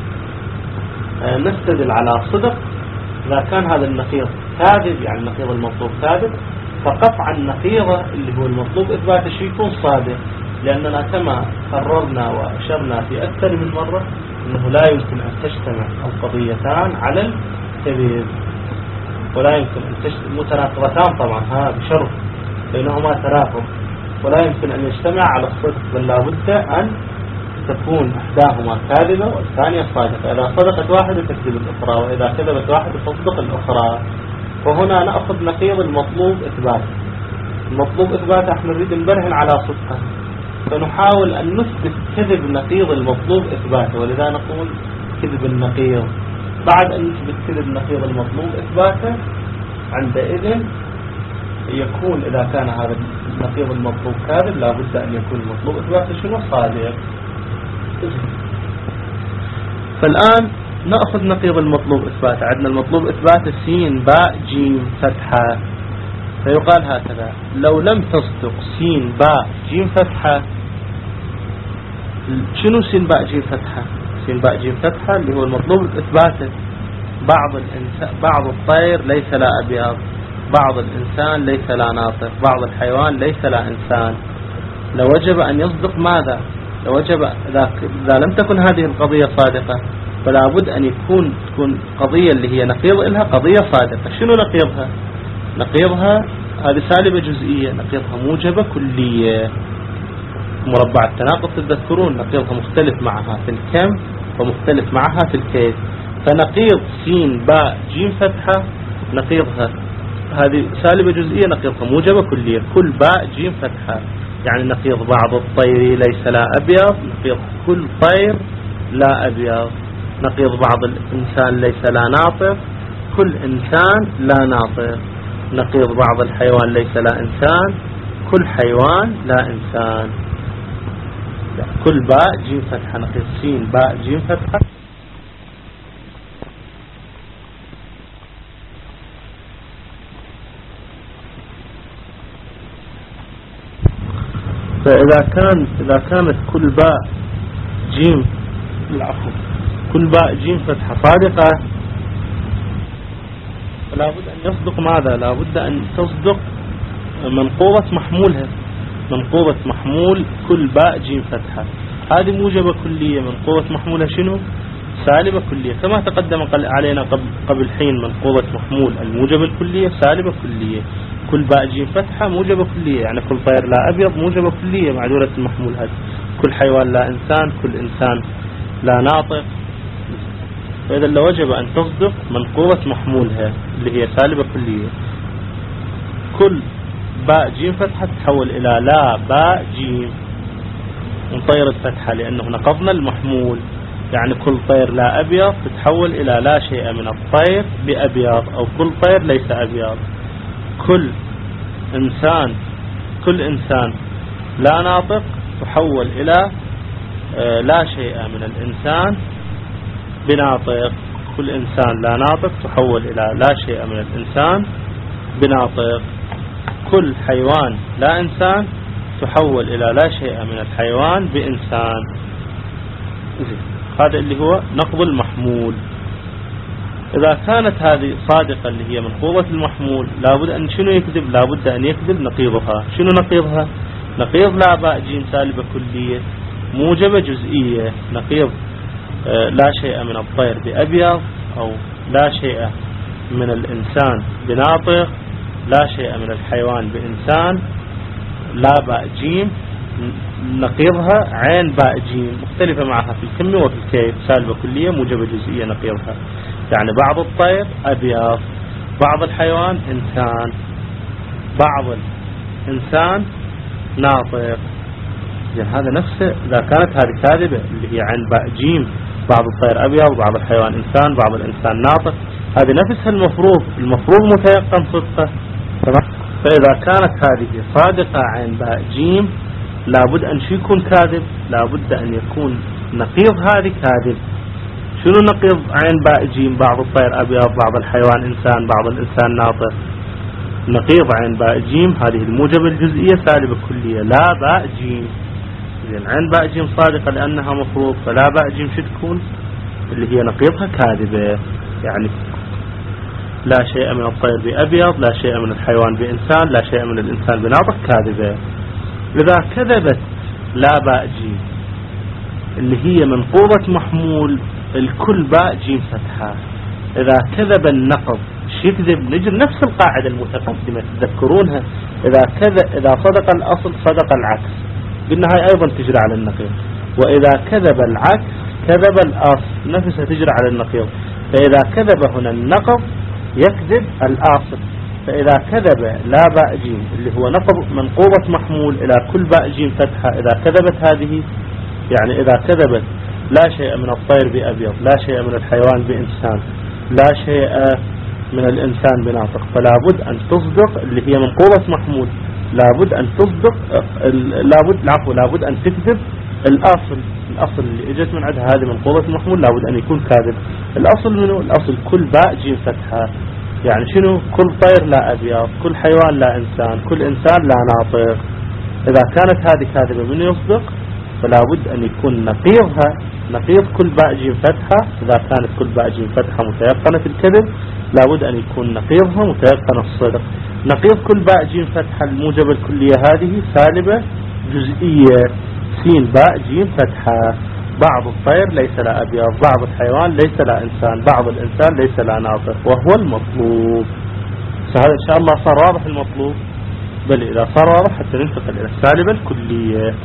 نستدل على صدق إذا كان هذا النقيض كاذب، يعني النقيض المطلوب كاذب، فقطع النقيضة اللي هو المطلوب إثباته شيء يكون صادق، لأننا كما قررنا وأشرنا في أكثر من مرة أنه لا يمكن أن تجتمع القضيتان على الكذب، ولا يمكن أن تجتمع متناقضتان طبعا، ها بشرط بينهما تناقض، ولا يمكن أن يجتمع على الصدق، بل لا بد أن تكون إحداهما كاذبة والثانية صادقة. إذا صدقت واحدة تكذب الأخرى، وإذا كذبت واحدة تصدق الأخرى. وهنا نأخذ نقيض المطلوب إثباته. المطلوب إثباته احنا نريد نبرهن على صدقه، فنحاول أن نثبت كذب نقيض المطلوب إثباته، ولذا نقول كذب النقيض. بعد أن نثبت كذب نقيض المطلوب إثباته عندئذ يكون إذا كان هذا النقيض المطلوب كاذب لا بد أن يكون المطلوب إثباته شنو؟ صادق. فالآن نأخذ نقيض المطلوب إثباته. عندنا المطلوب إثباته سين باء جيم فتحة، فيقال هكذا: لو لم تصدق سين باء جيم فتحة. شنو سين باء جيم فتحة؟ سين باء جيم فتحة اللي هو المطلوب إثباته بعض الإنسان، بعض الطير ليس لا أبيض، بعض الإنسان ليس لا ناطق، بعض الحيوان ليس لا إنسان. لوجب أن يصدق ماذا؟ لوجب إذا لم تكن هذه القضية صادقة فلا بد أن يكون تكون قضية اللي هي نقيض لها قضية صادقة. شنو نقيضها؟ نقيضها هذه سالبة جزئية، نقيضها موجبة كلية. مربع التناقض تذكرون نقيضها مختلف معها في الكم ومختلف معها في الكيف. فنقيض سين باء جيم فتحة نقيضها هذه سالبة جزئية، نقيضها موجبة كلية، كل باء جيم فتحة. يعني نقيض بعض الطير ليس لا أبيض، نقيض كل طير لا أبيض. نقيض بعض الإنسان ليس لا ناطق، كل إنسان لا ناطق. نقيض بعض الحيوان ليس لا إنسان، كل حيوان لا إنسان. كل باء جيم فتحة، نقيض سين باء جيم فتحة. فإذا كان إذا كانت كل باء جيم العفو كل باء جيم فتحة صادقة، فلا بد أن يصدق ماذا؟ لا بد أن تصدق منقوبة محمولها، منقوبة محمول كل باء جيم فتحة، هذه موجبة كلية. منقوبة محمولها شنو؟ سالبة كلية، كما تقدم علينا قبل قبل حين. منقوبة محمول الموجبة الكلية سالبة كلية، كل باء جيم فتحة موجبة كلية، يعني كل طير لا أبيض موجبة كلية معدولة المحمول هذه، كل حيوان لا إنسان، كل إنسان لا ناطق. فإذا لوجب أن تصدق منقوبة محمولها اللي هي سالبة كلية. كل باء جيم فتحة تتحول إلى لا باء جيم، ونطير الفتحة لأنه نقضنا المحمول، يعني كل طير لا أبيض تتحول إلى لا شيء من الطير بأبيض، أو كل طير ليس أبيض. كل إنسان كل إنسان لا ناطق تحول إلى لا شيء من الإنسان بناطق. كل إنسان لا ناطق تحول إلى لا شيء من الإنسان بناطق. كل حيوان لا إنسان تحول إلى لا شيء من الحيوان بإنسان. هذا اللي هو نقض المحمول. إذا كانت هذه صادقة اللي هي منقوبة المحمول، لابد أن شنو يكذب؟ لابد أن يكذب نقيضها. شنو نقيضها؟ نقيض لا باء جيم سالبة كلية موجبة جزئية، نقيض آه لا شيء من الطير بأبيض، أو لا شيء من الإنسان بناطق، لا شيء من الحيوان بإنسان، لا باء جيم نقيضها عين باء جيم مختلفة معها في الكم وفي الكيف، سالبة كلية موجبة جزئية نقيضها، يعني بعض الطير أبيض، بعض الحيوان إنسان، بعض الإنسان ناطق. يعني هذا نفسه إذا كانت هذه كاذبة اللي هي عين باء جيم، بعض الطير أبيض، بعض الحيوان إنسان، بعض الإنسان ناطق، هذه نفسها المفروض المفروض متيقن صدقه. فإذا كانت هذه صادقة عين باء جيم، لابد أن شو يكون كاذب؟ لابد أن يكون نقيض هذه كاذب. شنو نقيض عين باء جيم؟ بعض الطير أبيض، بعض الحيوان إنسان، بعض الإنسان ناطق. نقيض عين باء جيم هذه الموجبة الجزئية سالبة كلية لا باء جيم. إذن عين باء جيم صادقة لأنها مفروض، فلا باء جيم شو تكون؟ اللي هي نقيضها كاذبة، يعني لا شيء من الطير بأبيض، لا شيء من الحيوان بإنسان، لا شيء من الإنسان بناطق، كاذبة. إذا كذبت لا باء جيم اللي هي منقوضة محمول الكل باء جيم فتحة، إذا كذب النقض شو يكذب؟ نجر نفس القاعدة المتقدمة تذكرونها، إذا كذب إذا صدق الأصل صدق العكس، قلنا هاي أيضا تجري على النقيض. وإذا كذب العكس كذب الأصل، نفسها تجري على النقيض. فإذا كذب هنا النقض يكذب الأصل. فإذا كذب لا باء جيم اللي هو نقض منقوبة محمول إلى كل باء جيم فتحة، إذا كذبت هذه يعني إذا كذبت لا شيء من الطير بأبيض، لا شيء من الحيوان بإنسان، لا شيء من الإنسان بناطق، فلا بد أن تصدق اللي هي منقوبة محمول، لابد أن تصدق لابد العفو لابد أن تكذب الأصل. الأصل اللي اجت من عندها هذه منقوبة محمول لابد أن يكون كاذب. الأصل منه؟ الأصل كل باء جيم فتحة، يعني شنو؟ كل طير لا أبيض، كل حيوان لا إنسان، كل إنسان لا ناطق. إذا كانت هذه كاذبة من يصدق؟ فلا بد أن يكون نقيضها نقيض كل باء جيم فتحة. إذا كانت كل باء جيم فتحة متيقنة الكذب، لا بد أن يكون نقيضها متيقن الصدق. نقيض كل باء جيم فتحة الموجبة الكلية هذه سالبة جزئية، سين باء جيم فتحة. بعض الطير ليس لا أبيض، بعض الحيوان ليس لا إنسان، بعض الإنسان ليس لا ناطق، وهو المطلوب. فهذا إن شاء الله صار واضح المطلوب. بل إذا صار واضح حتى ننتقل إلى السالبة الكلية.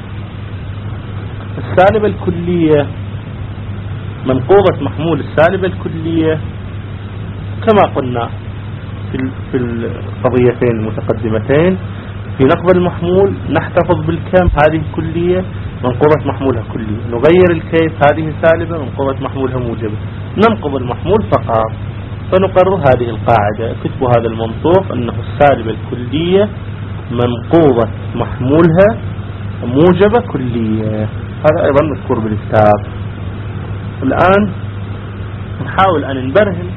السالبة الكلية منقوبة محمول السالبة الكلية كما قلنا في في القضيتين المتقدمتين. في نقض المحمول نحتفظ بالكم، هذه كلية منقوبة محمولها كلية، نغير الكيف، هذه سالبة منقوبة محمولها موجبة، ننقض المحمول فقط. فنقرر هذه القاعدة، كتبوا هذا المنطوق أنه السالبة الكلية منقوبة محمولها موجبة كلية. هذا أيضا مذكور بالكتاب. الآن نحاول أن نبرهن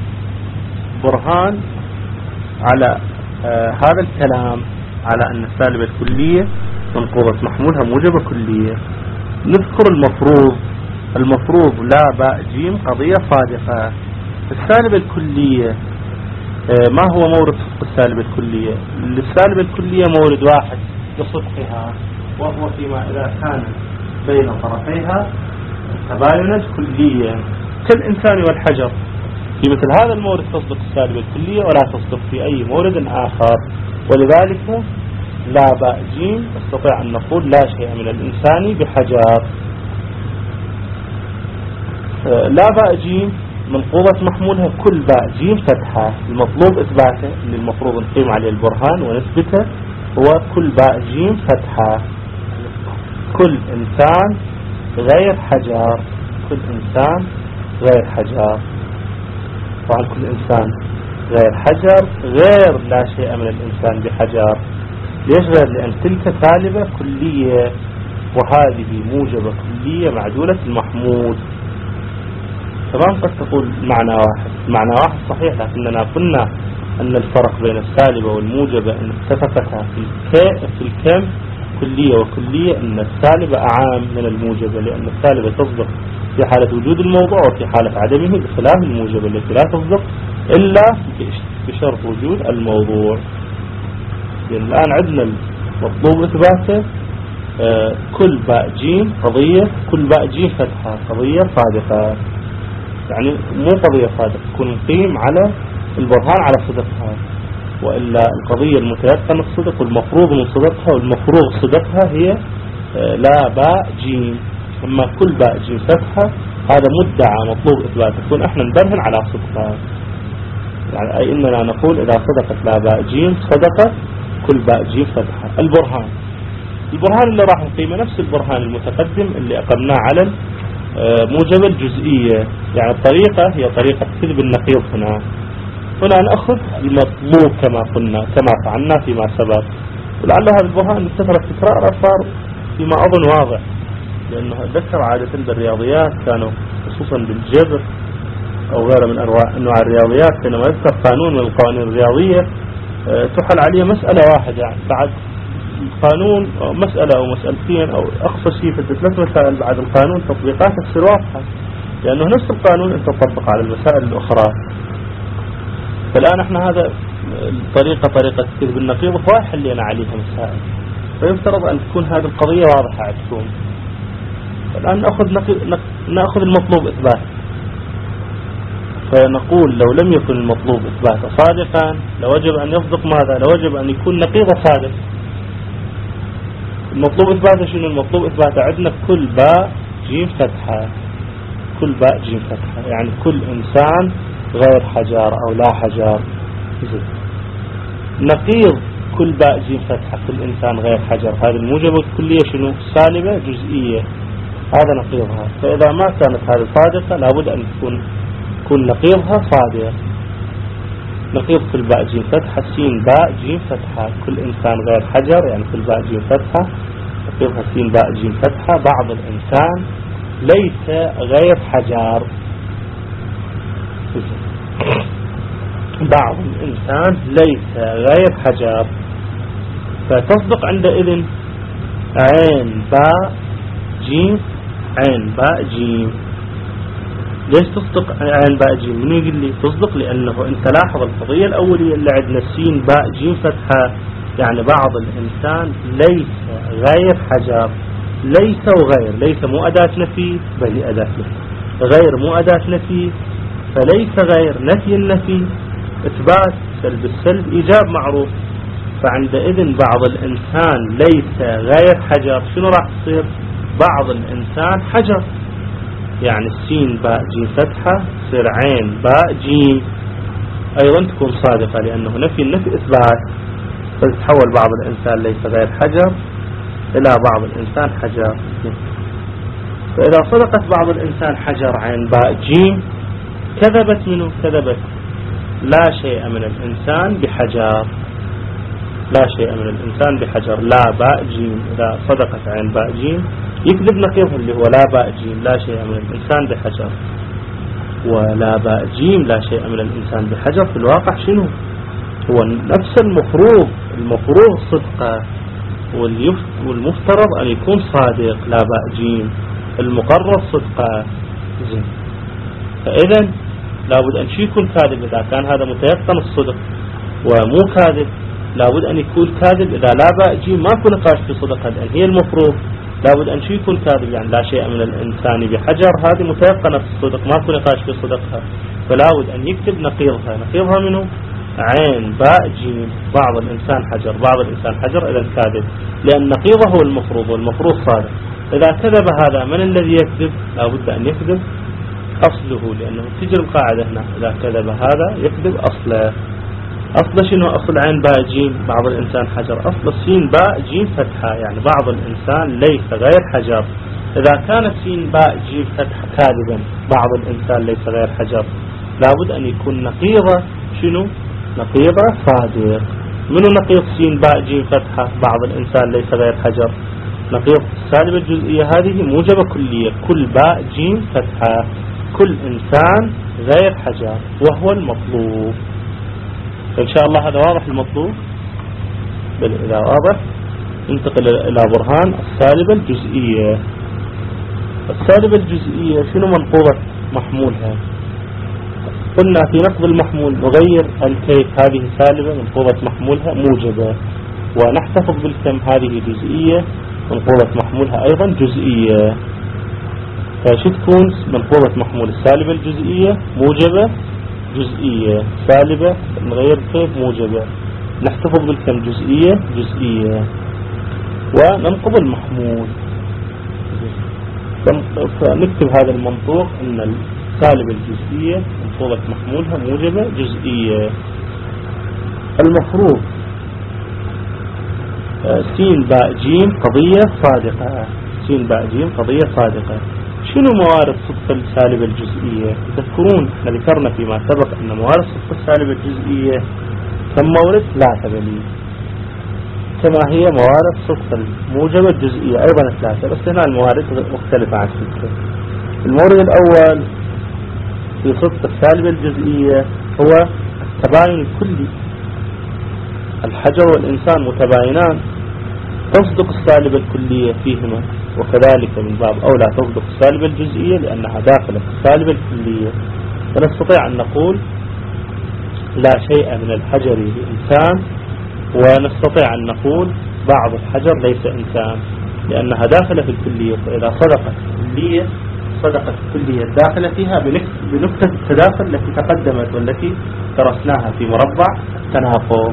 برهان على آه هذا الكلام، على أن السالبة الكلية منقوضة محمولها موجبة كلية. نذكر المفروض. المفروض لا باء جيم قضية صادقة. السالبة الكلية ما هو مورد صدق السالبة الكلية؟ السالبة الكلية مورد واحد لصدقها، وهو فيما إذا كان بين طرفيها تباينا كليا كالإنسان والحجر. في مثل هذا المورد تصدق السالبة الكلية ولا تصدق في أي مورد آخر. ولذلك لا باء جيم نستطيع أن نقول لا شيء من الإنسان بحجر. لا باء جيم منقوضة محمولها كل باء جيم فتحة. المطلوب إثباته اللي المفروض نقيم عليه البرهان ونثبته هو كل باء جيم فتحة. كل إنسان غير حجر. كل إنسان غير حجر. طبعا كل إنسان غير حجر غير لا شيء من الإنسان بحجر. ليش غير؟ لأن تلك سالبة كلية وهذه موجبة كلية معدولة المحمول. تمام. قد تقول معنى واحد. معنى واحد صحيح، لكننا قلنا أن الفرق بين السالبة والموجبة أن اتفقتا في الكم كلية وكلية، أن السالبة أعام من الموجبة، لأن السالبة تصدق في حالة وجود الموضوع وفي حالة عدمه، بخلاف الموجبة التي لا تصدق إلا بشرط وجود الموضوع. يعني الآن عندنا المطلوب إثباته آه كل باء جيم قضية، كل باء جيم فتحة قضية صادقة. يعني مو قضية صادقة، تكون نقيم على البرهان على صدقها، وإلا القضية المتيقن الصدق والمفروض من صدقها، والمفروض صدقها هي آه لا باء جيم. أما كل باء جيم فتحة هذا مدعى مطلوب إثباته، يكون احنا نبرهن على صدقها. يعني أي إننا نقول إذا صدقت لا باء جيم صدقت كل باء جيم فتحة. البرهان البرهان اللي راح نقيمه نفس البرهان المتقدم اللي أقمناه على موجب الجزئية. يعني الطريقة هي طريقة كذب النقيض. هنا هنا نأخذ المطلوب كما قلنا كما فعلنا فيما سبق. ولعل هذا البرهان استثر التكرار صار فيما أظن واضح، لأنه أتذكر عادة بالرياضيات كانوا خصوصا بالجبر أو غيره من أنواع الرياضيات، حينما يذكر قانون من القوانين الرياضية تحل عليه مسألة واحدة، يعني بعد القانون مسألة أو مسألتين أو أقصى شيء في ثلاث مسائل بعد القانون تطبيقات تصير واضحة، لأنه نفس القانون أنت تطبق على المسائل الأخرى. فالآن احنا هذا الطريقة طريقة كذب النقيض هو حلينا عليها مسائل، فيفترض أن تكون هذه القضية واضحة عندكم. الآن نأخذ نأخذ المطلوب إثبات، فنقول لو لم يكن المطلوب إثباته صادقا لوجب أن يصدق ماذا؟ لوجب أن يكون نقيض صادق. المطلوب إثباته شنو؟ المطلوب إثباته عندنا كل باء جيم فتحة. كل باء جيم فتحة يعني كل إنسان غير حجر أو لا حجر. نقيض كل باء جيم فتحة كل إنسان غير حجر، هذه الموجبة الكلية شنو؟ سالبة جزئية، هذا نقيضها. فإذا ما كانت هذه صادقة لابد أن تكون كل نقيضها صادق. نقيض كل باء جيم فتحة سين باء جيم فتحة كل إنسان غير حجر، يعني كل باء جيم فتحة نقيضها سين باء جيم فتحة بعض الإنسان ليس غير حجر. بعض الإنسان ليس غير حجر، فتصدق عندئذ عين باء جيم عين باء جيم. ليش تصدق عين باء جيم؟ من يقول لي تصدق؟ لأنه أنت لاحظ القضية الأولية اللي عندنا سين باء جيم فتحة، يعني بعض الإنسان ليس غير حجر. ليس وغير، ليس مو أداة نفي بل أداة نفي، غير مو أداة نفي، فليس غير نفي النفي إثبات، سلب السلب إيجاب معروف. فعندئذ بعض الإنسان ليس غير حجر شنو راح تصير؟ بعض الإنسان حجر، يعني السين باء جيم فتحة تصير عين باء جيم، أيضا تكون صادقة لأنه نفي النفي إثبات، فتتحول بعض الإنسان ليس غير حجر إلى بعض الإنسان حجر. فإذا صدقت بعض الإنسان حجر عين باء جيم كذبت منه؟ كذبت لا شيء من الإنسان بحجر. لا شيء من الإنسان بحجر لا باء جيم. إذا صدقت عين باء جيم يكذب نقيضه اللي هو لا باء جيم لا شيء من الإنسان بحجر. ولا باء جيم لا شيء من الإنسان بحجر في الواقع شنو؟ هو نفس المفروض المفروض صدقه، والمفترض أن يكون صادق لا باء جيم، المقرر صدقه. زين، فإذا لابد أن شي يكون كاذب إذا كان هذا متيقن الصدق، ومو كاذب لابد أن يكون كاذب إذا لا باء جيم ماكو نقاش في صدقها، لأن هي المفروض لابد أن شي يكون كاذب، يعني لا شيء من الإنسان بحجر، هذه متيقنة في الصدق ماكو نقاش في صدقها، فلاود أن يكتب نقيضها. نقيضها منه عين باء جيم، بعض الإنسان حجر بعض الإنسان حجر، إذا كاذب، لأن نقيضه هو المفروض والمفروض صادق. إذا كذب هذا من الذي يكذب؟ لابد أن يكذب أصله، لأنه تجري القاعدة هنا إذا كذب هذا يكذب أصله. أصل شنو أصل عين باء جيم بعض الإنسان حجر؟ أصل سين باء جيم فتحة، يعني بعض الإنسان ليس غير حجر. إذا كانت سين باء جيم فتحة كاذبا بعض الإنسان ليس غير حجر، لابد أن يكون نقيضة شنو؟ نقيضة صادق. منو نقيض سين باء جيم فتحة بعض الإنسان ليس غير حجر؟ نقيض السالبة الجزئية هذه موجبة كلية، كل باء جيم فتحة، كل إنسان غير حجر، وهو المطلوب. إن شاء الله هذا واضح المطلوب. بل إذا واضح ننتقل إلى برهان السالبة الجزئية. السالبة الجزئية شنو منقوضة محمولها؟ قلنا في نقض المحمول نغير الكيف، هذه سالبة منقوضة محمولها موجبة، ونحتفظ بالكم هذه جزئية منقوضة محمولها أيضا جزئية. فشو تكون منقوضة محمول السالبة الجزئية؟ موجبة جزئية، سالبة نغير الكيف موجبة، نحتفظ بالكم جزئية جزئية، وننقض المحمول. فنكتب هذا المنطوق أن السالبة الجزئية منقوضة محمولها موجبة جزئية. المفروض سين باء جيم قضية صادقة، سين باء جيم قضية صادقة. شنو موارد صدق السالبة الجزئية؟ تذكرون احنا ذكرنا فيما سبق أن موارد صدق السالبة الجزئية كم مورد؟ ثلاثة بلي، كما هي موارد صدق الموجبة الجزئية أيضا ثلاثة، بس هنا الموارد مختلفة عن ستة. المورد الأول في صدق السالبة الجزئية هو التباين الكلي، الحجر والإنسان متباينان، تصدق السالبة الكلية فيهما، وكذلك من باب أولى تصدق السالبة الجزئية لأنها داخلة في السالبة الكلية. فنستطيع أن نقول لا شيء من الحجر لإنسان، ونستطيع أن نقول بعض الحجر ليس إنسان لأنها داخلة في الكلية. فإذا صدقت الكلية صدقت الكلية الداخلة فيها بنكتة التداخل التي تقدمت والتي درسناها في مربع التناقض.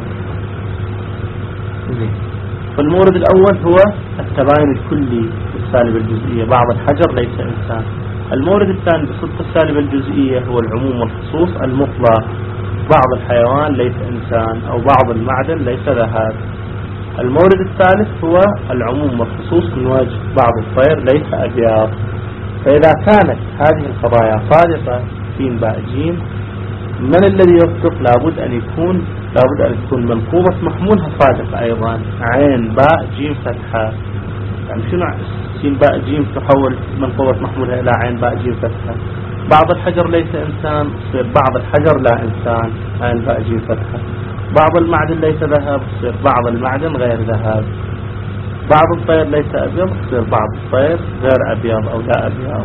فالمورد الأول هو التباين الكلي في السالبة الجزئية، بعض الحجر ليس إنسان. المورد الثاني بصدق السالبة الجزئية هو العموم والخصوص المطلق، بعض الحيوان ليس إنسان أو بعض المعدن ليس ذهب. المورد الثالث هو العموم والخصوص من وجه بعض الطير ليس أبيض. فإذا كانت هذه القضايا صادقة سين باء جيم، من الذي يصدق؟ لابد أن يكون لابد أن تكون منقوضة محمولها صادقة أيضا، عين باء جيم فتحة. يعني شنو سين باء جيم تحول منقوضة محمولها إلى عين باء جيم فتحة؟ بعض الحجر ليس إنسان، يصير بعض الحجر لا إنسان، عين باء جيم فتحة. بعض المعدن ليس ذهب، يصير بعض المعدن غير ذهب. بعض الطير ليس أبيض، يصير بعض الطير غير أبيض أو لا أبيض.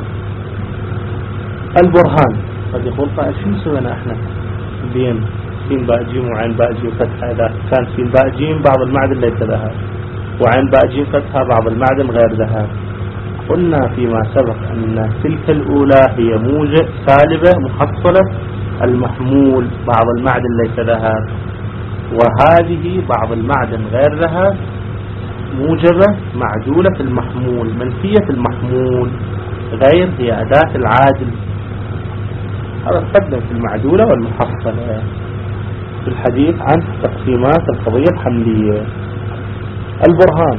البرهان قد يقول قائل شو سوينا احنا بين سين باء جيم وعين باء جيم فتحة؟ إذا كان سين باء جيم بعض المعدن ليس ذهب، وعين باء جيم فتحة بعض المعدن غير ذهب. قلنا فيما سبق أن تلك الأولى هي موجب سالبة محصلة المحمول، بعض المعدن ليس ذهب، وهذه بعض المعدن غير ذهب موجبة معدولة في المحمول، منفية في المحمول، غير هي أداة العادل. هذا تقدم في المعدولة والمحصلة في الحديث عن تقسيمات القضية الحملية. البرهان،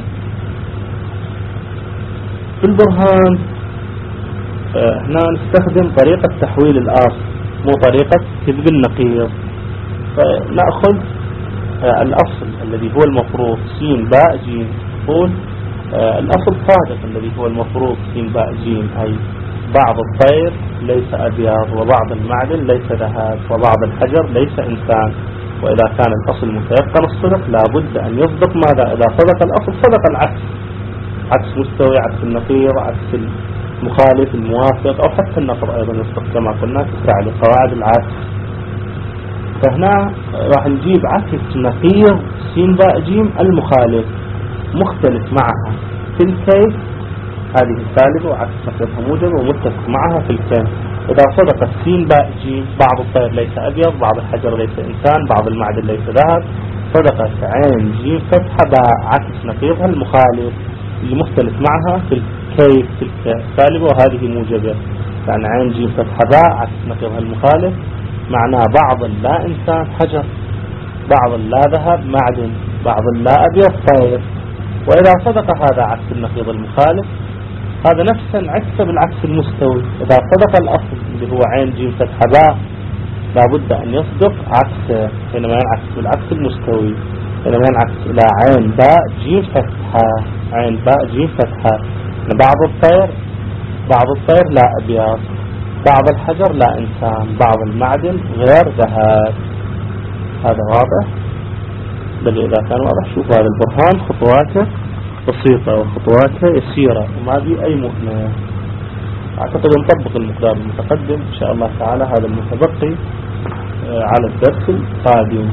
في البرهان هنا نستخدم طريقة تحويل الأصل مو طريقة كذب النقيض. فنأخذ الأصل الذي هو المفروض سين باء جيم، نقول الأصل صادق الذي هو المفروض سين باء جيم، أي بعض الطير ليس أبيض، وبعض المعدن ليس ذهب، وبعض الحجر ليس إنسان. وإذا كان الأصل متيقن الصدق لابد أن يصدق ماذا؟ إذا صدق الأصل صدق العكس، عكس مستوي، عكس النقيض، عكس المخالف الموافق، أو حتى النقض أيضا يصدق كما قلنا تسعى لقواعد العكس. فهنا راح نجيب عكس نقيض سين باء جيم المخالف مختلف معها في الكيف، هذه الثالثة وعكس نقيضها موجب ومتفق معها في الكيف. إذا صدقت سين باء جيم بعض الطير ليس أبيض، بعض الحجر ليس إنسان، بعض المعدن ليس ذهب، صدقت عين جيم فتحة باء عكس نقيضها المخالف اللي مختلف معها في الكيف تلك سالبة وهذه موجبة. يعني عين جيم فتحة باء عكس نقيضها المخالف معناه بعض لا إنسان حجر، بعض لا ذهب معدن، بعض لا أبيض طير. وإذا صدق هذا عكس النقيض المخالف هذا نفسا عكس بالعكس المستوي. إذا صدق الأصل اللي هو عين جيم فتحة باء لابد أن يصدق عكس حينما ينعكس بالعكس المستوي، حينما ينعكس إلى عين باء جيم فتحة، عين باء جيم فتحة. بعض الطير بعض الطير لا أبيض، بعض الحجر لا إنسان، بعض المعدن غير ذهب. هذا واضح؟ بل إذا كان واضح شوف هذا البرهان خطواته بسيطة وخطواته يسيرة وما بي أي مؤنة. أعتقد نطبق المقدار المتقدم إن شاء الله تعالى هذا المتبقي على الدرس القادم.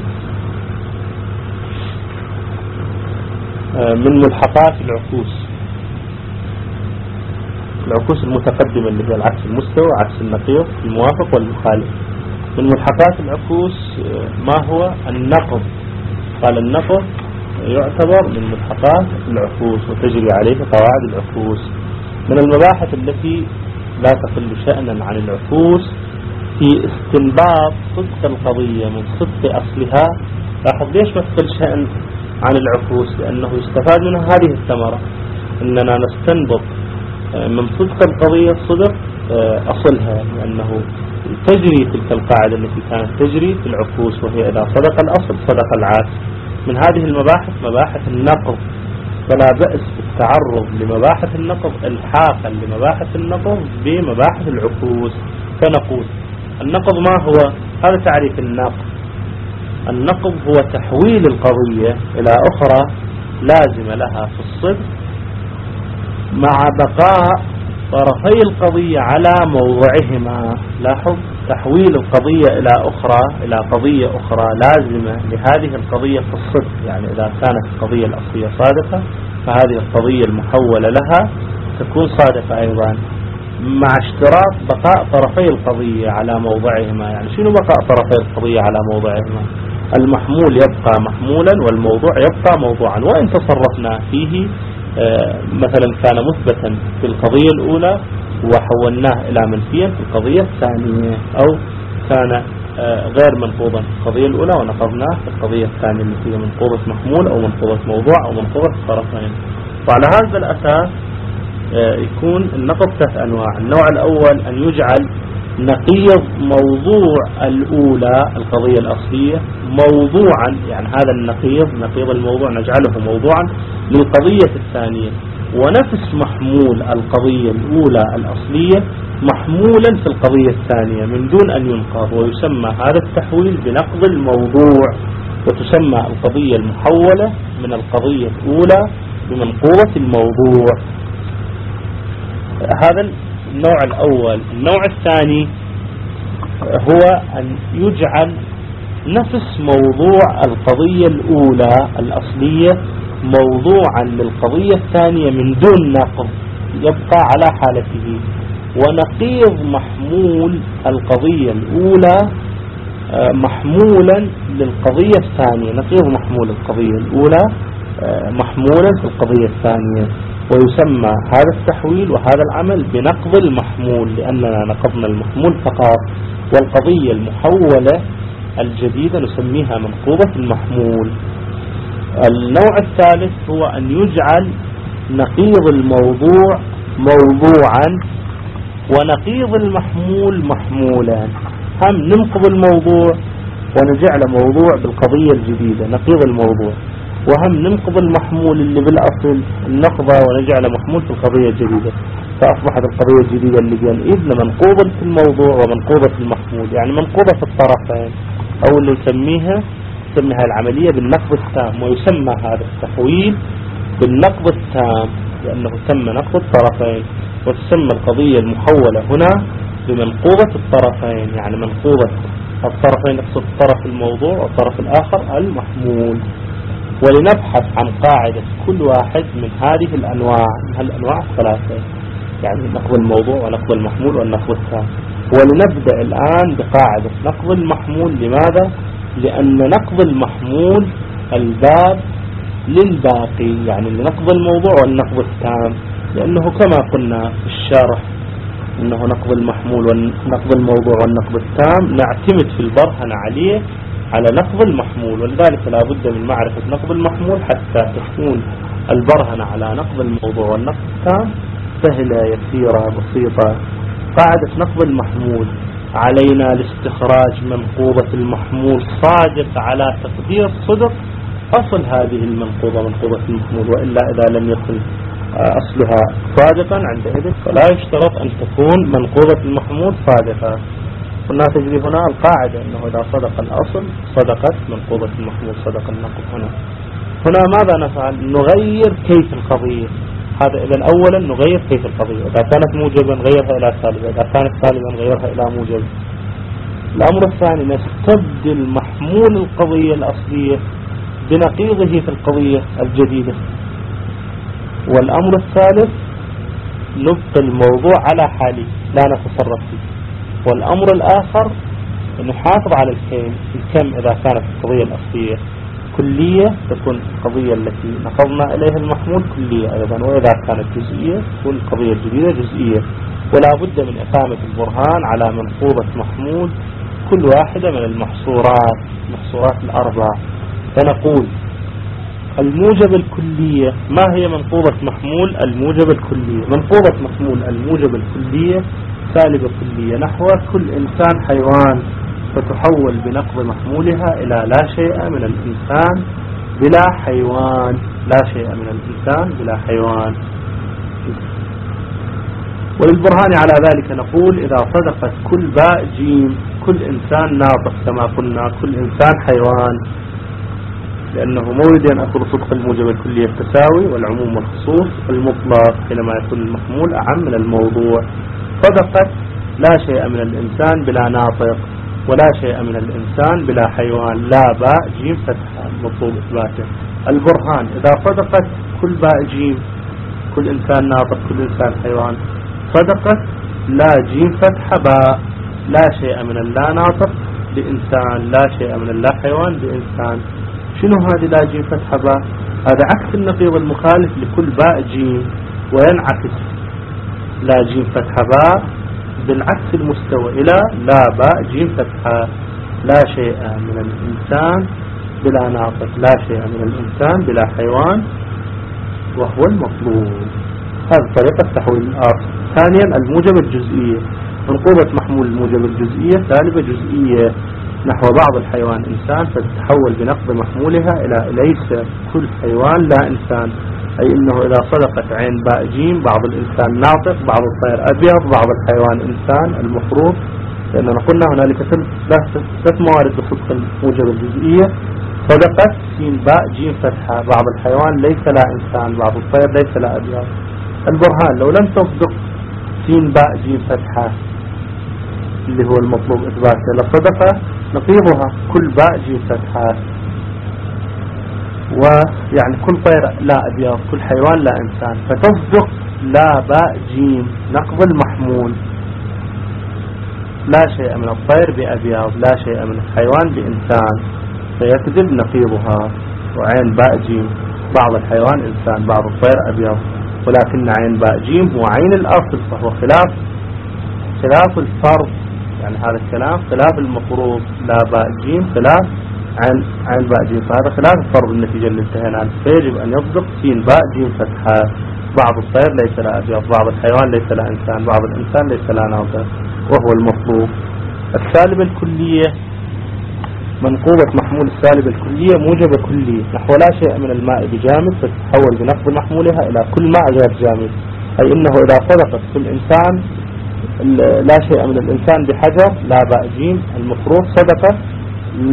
من ملحقات العكوس، العكوس المتقدمة اللي هي العكس المستوى، عكس النقيض، الموافق والمخالف. من ملحقات العكوس ما هو النقض؟ قال النقض يعتبر من ملحقات العكوس وتجري عليه قواعد العكوس. من المباحث التي لا تقل شأنا عن العكوس في استنباط صدق القضية من صدق أصلها. لاحظ ليش ما تقل شأن عن العكوس؟ لأنه يستفاد منها هذه الثمرة، أننا نستنبط من صدق القضية صدق أصلها، لأنه تجري تلك القاعدة التي كانت تجري في العكوس وهي إذا صدق الأصل صدق العكس. من هذه المباحث مباحث النقض، فلا بأس بالتعرض لمباحث النقض الحاقا لمباحث النقض بمباحث العكوس. فنقول النقض ما هو؟ هذا تعريف النقض. النقض هو تحويل القضية إلى أخرى لازم لها في الصدق مع بقاء طرفي القضية على موضعهما. لاحظ تحويل القضية إلى أخرى إلى قضية أخرى لازمة لهذه القضية في الصدق. يعني إذا كانت القضية الأصلية صادقة فهذه القضية المحولة لها تكون صادقة أيضا، مع اشتراط بقاء طرفي القضية على موضعهما. يعني شنو بقاء طرفي القضية على موضعهما؟ المحمول يبقى محمولا والموضوع يبقى موضوعا. وإن تصرفنا فيه مثلا كان مثبتا في القضية الأولى وحولناه إلى منفيا في القضية الثانية، أو كان غير منقوضا في القضية الأولى ونقضناه في القضية الثانية التي هي منقوضة محمول أو منقوضة موضوع أو منقوضة طرفين. وعلى هذا الأساس يكون النقض ثلاث أنواع. النوع الأول أن يجعل نقيض موضوع الأولى القضية الأصلية موضوعا، يعني هذا النقيض نقيض الموضوع نجعله موضوعا للقضية الثانية، ونفس محمول القضية الأولى الأصلية محمولا في القضية الثانية من دون أن ينقض، ويسمى هذا التحويل بنقض الموضوع، وتسمى القضية المحولة من القضية الأولى بمنقوضة الموضوع. هذا النوع الأول. النوع الثاني هو أن يجعل نفس موضوع القضية الأولى الأصلية موضوعا للقضية الثانية من دون نقض، يبقى على حالته. ونقيض محمول القضية الأولى محمولا للقضية الثانية، نقيض محمول القضية الأولى محمولا في القضية الثانية، ويسمى هذا التحويل وهذا العمل بنقض المحمول، لأننا نقضنا المحمول فقط، والقضية المحولة الجديدة نسميها منقوضة المحمول. النوع الثالث هو أن يجعل نقيض الموضوع موضوعا ونقيض المحمول محمولا. هم ننقض الموضوع ونجعل موضوع بالقضية الجديدة نقيض الموضوع، وهم ننقض المحمول اللي بالأصل النقضة ونجعل محمول في القضية الجديدة، فأصبحت القضية الجديدة اللي بين منقوضة في الموضوع ومنقوضة في المحمول، يعني منقوضة في الطرفين، أو اللي نسميها تسمى هذه العملية بالنقض التام، ويسمى هذا التحويل بالنقض التام لأنه تم نقض الطرفين. وتسمى القضية المحولة هنا بمنقوضة الطرفين، يعني منقوضة الطرفين نقصد طرف الموضوع والطرف الآخر المحمول. ولنبحث عن قاعدة كل واحد من هذه الأنواع، من هالأنواع الثلاثة، يعني نقض الموضوع ونقض المحمول والنقض التام. ولنبدأ الآن بقاعدة نقض المحمول. لماذا؟ لأن نقض المحمول الباب للباقي، يعني لنقض الموضوع والنقض التام، لأنه كما قلنا في الشرح أنه نقض المحمول ونقض الموضوع والنقض التام نعتمد في البرهنة عليه على نقض المحمول، ولذلك لا بد من معرفة نقض المحمول حتى تكون البرهنة على نقض الموضوع والنقض التام سهلة يسيرة بسيطة. قاعدة نقض المحمول علينا لاستخراج منقوضة المحمول صادق على تقدير صدق أصل هذه المنقوضة منقوضة المحمول، وإلا إذا لم يكن أصلها صادقا عندئذ فلا يشترط أن تكون منقوضة المحمول صادقة. قلنا تجري هنا القاعدة أنه إذا صدق الأصل صدقت منقوضة المحمول، صدق النقض. هنا هنا ماذا نفعل؟ نغير كيف القضية. هذا إذن أولا نغير كيف القضية، إذا كانت موجبا نغيرها إلى سالبا، إذا كانت سالبا نغيرها إلى موجب. الأمر الثاني نستبدل محمول القضية الأصلية بنقيضه في القضية الجديدة. والأمر الثالث نبقي الموضوع على حاله لا نتصرف فيه. والأمر الآخر نحافظ على الكم. الكم إذا كانت القضية الأصلية كلية تكون القضية التي نقضنا إليها المحمول كلية أيضا، وإذا كانت جزئية تكون القضية الجديدة جزئية. ولا بد من إقامة البرهان على منقوضة محمول كل واحدة من المحصورات المحصورات الأربع. فنقول الموجب الكلية. ما هي منقوضة محمول الموجب الكلية؟ منقوضة محمول الموجب الكلية سالبة كلية نحو كل إنسان حيوان، فتحول بنقض محمولها إلى لا شيء من الإنسان بلا حيوان. لا شيء من الإنسان بلا حيوان. وللبرهان على ذلك نقول إذا صدقت كل باء جيم كل إنسان ناطق كما قلنا كل إنسان حيوان، لأنه مورد أن أكون صدق الموجب الكلية التساوي والعموم والخصوص المطلق حينما يكون المحمول أعم من الموضوع. صدقت لا شيء من الإنسان بلا ناطق ولا شيء من الإنسان بلا حيوان. لا باء جيم فتحة مطلوب إثباته. البرهان إذا صدقت كل باء جيم كل إنسان ناطق كل إنسان حيوان، صدقت لا جيم فتحة باء لا شيء من اللا ناطق بإنسان لا شيء من اللا حيوان بإنسان. شنو هذه لا جيم فتحة باء؟ هذا عكس النقيض المخالف لكل باء جيم، وينعكس لا جيم فتحة باء بالعكس المستوى إلى لا باء جيم فتحة لا شيء من الإنسان بلا ناطق لا شيء من الإنسان بلا حيوان وهو المطلوب. هذه طريقة تحويل الأصل. ثانيا الموجب الجزئية. منقوضة محمول الموجب الجزئية سالبة جزئية نحو بعض الحيوان إنسان، فتتحول بنقض محمولها إلى ليس كل حيوان لا إنسان، أي أنه إذا صدقت عين باء جيم بعض الإنسان ناطق بعض الطير أبيض بعض الحيوان إنسان المفروض، لأننا قلنا هنالك ثلاث موارد بصدق الموجب الجزئية. صدقت سين باء جيم فتحة بعض الحيوان ليس لا إنسان بعض الطير ليس لا أبيض. البرهان لو لم تصدق سين باء جيم فتحة اللي هو المطلوب إثباته لصدق نقيضها كل باء جيم فتحة، ويعني كل طير لا أبيض كل حيوان لا إنسان، فتصدق لا باء جيم نقض المحمول لا شيء من الطير بأبيض لا شيء من الحيوان بإنسان، فيكذب نقيضها وعين باء جيم بعض الحيوان إنسان بعض الطير أبيض، ولكن عين باء جيم هو عين الأصل، فهو خلاف خلاف الفرض، يعني هذا الكلام خلاف المفروض لا باء جيم خلاف عين عين باء جيم، فهذا خلاف الفرض النتيجة اللي انتهينا عنه، فيجب أن يصدق سين باء جيم فتحة بعض الطير ليس لا أبيض بعض الحيوان ليس لا إنسان بعض الإنسان ليس لا ناطق وهو المطلوب. السالبة الكلية منقوضة محمول السالبة الكلية موجبة كلية نحو لا شيء من الماء بجامد، فتتحول بنقض محمولها إلى كل ماء غير جامد، أي أنه إذا صدقت كل إنسان لا شيء من الإنسان بحجر لا باء جيم المفروض صدقت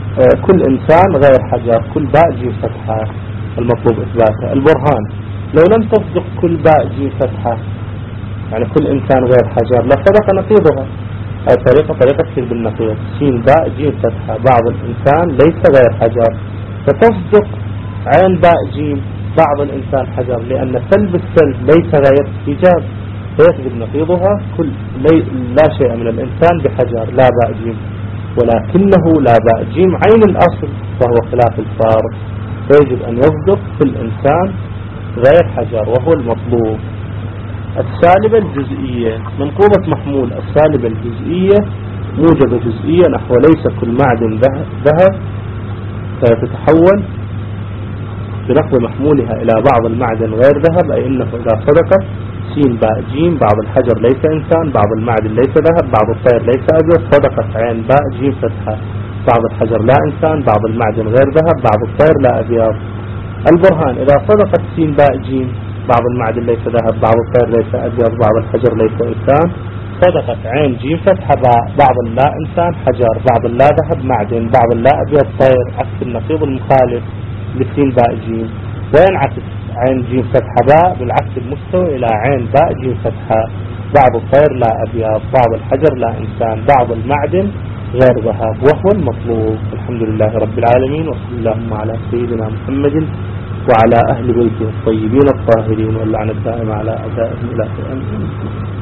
كل إنسان غير حجر، كل باء جيم فتحة المطلوب إثباته. البرهان لو لم تصدق كل باء جيم فتحة يعني كل إنسان غير حجر لصدق نقيضها. الطريقة طريقة تفسير بالنقيض، سين باء جيم فتحة بعض الإنسان ليس غير حجر، فتصدق عين باء جيم بعض الإنسان حجر، لأن سلب السلب ليس غير إيجاب، فيثبت نقيضها كل لي لا شيء من الإنسان بحجر لا باء جيم، ولكنه لا باء جيم عين الأصل وهو خلاف الفارق، فيجب أن يصدق في الإنسان غير حجر وهو المطلوب. السالبة الجزئية منقوبة محمول السالبة الجزئية موجبة جزئية نحو ليس كل معدن ذهب فتتحول بنقل محمولها إلى بعض المعدن غير ذهب، أي إنه إذا صدقت سين باء جيم بعض الحجر ليس إنسان، بعض المعدن ليس ذهب، بعض الطير ليس أبيض، صدقت عين باء جيم فتحة بعض الحجر لا إنسان، بعض المعدن غير ذهب، بعض الطير لا أبيض. البرهان إذا صدقت سين باء جيم بعض المعدن ليس ذهب، بعض الطير ليس أبيض، بعض الحجر ليس إنسان، صدقت عين جيم فتحة بعض اللا إنسان حجر، بعض اللا ذهب معدن، بعض اللا أبيض طير، عكس النقيض المخالف لسين باء جيم. وينعكس عين جيم فتحة باء بالعكس المستوى إلى عين باء جيم فتحة بعض الطير لا أبيض، بعض الحجر لا إنسان، بعض المعدن غير ذهب وهو المطلوب. الحمد لله رب العالمين، وصلى اللهم على سيدنا محمد وعلى أهل بيته الطيبين الطاهرين، واللعنة الدائمة على أعدائهم إلى قيام الدين.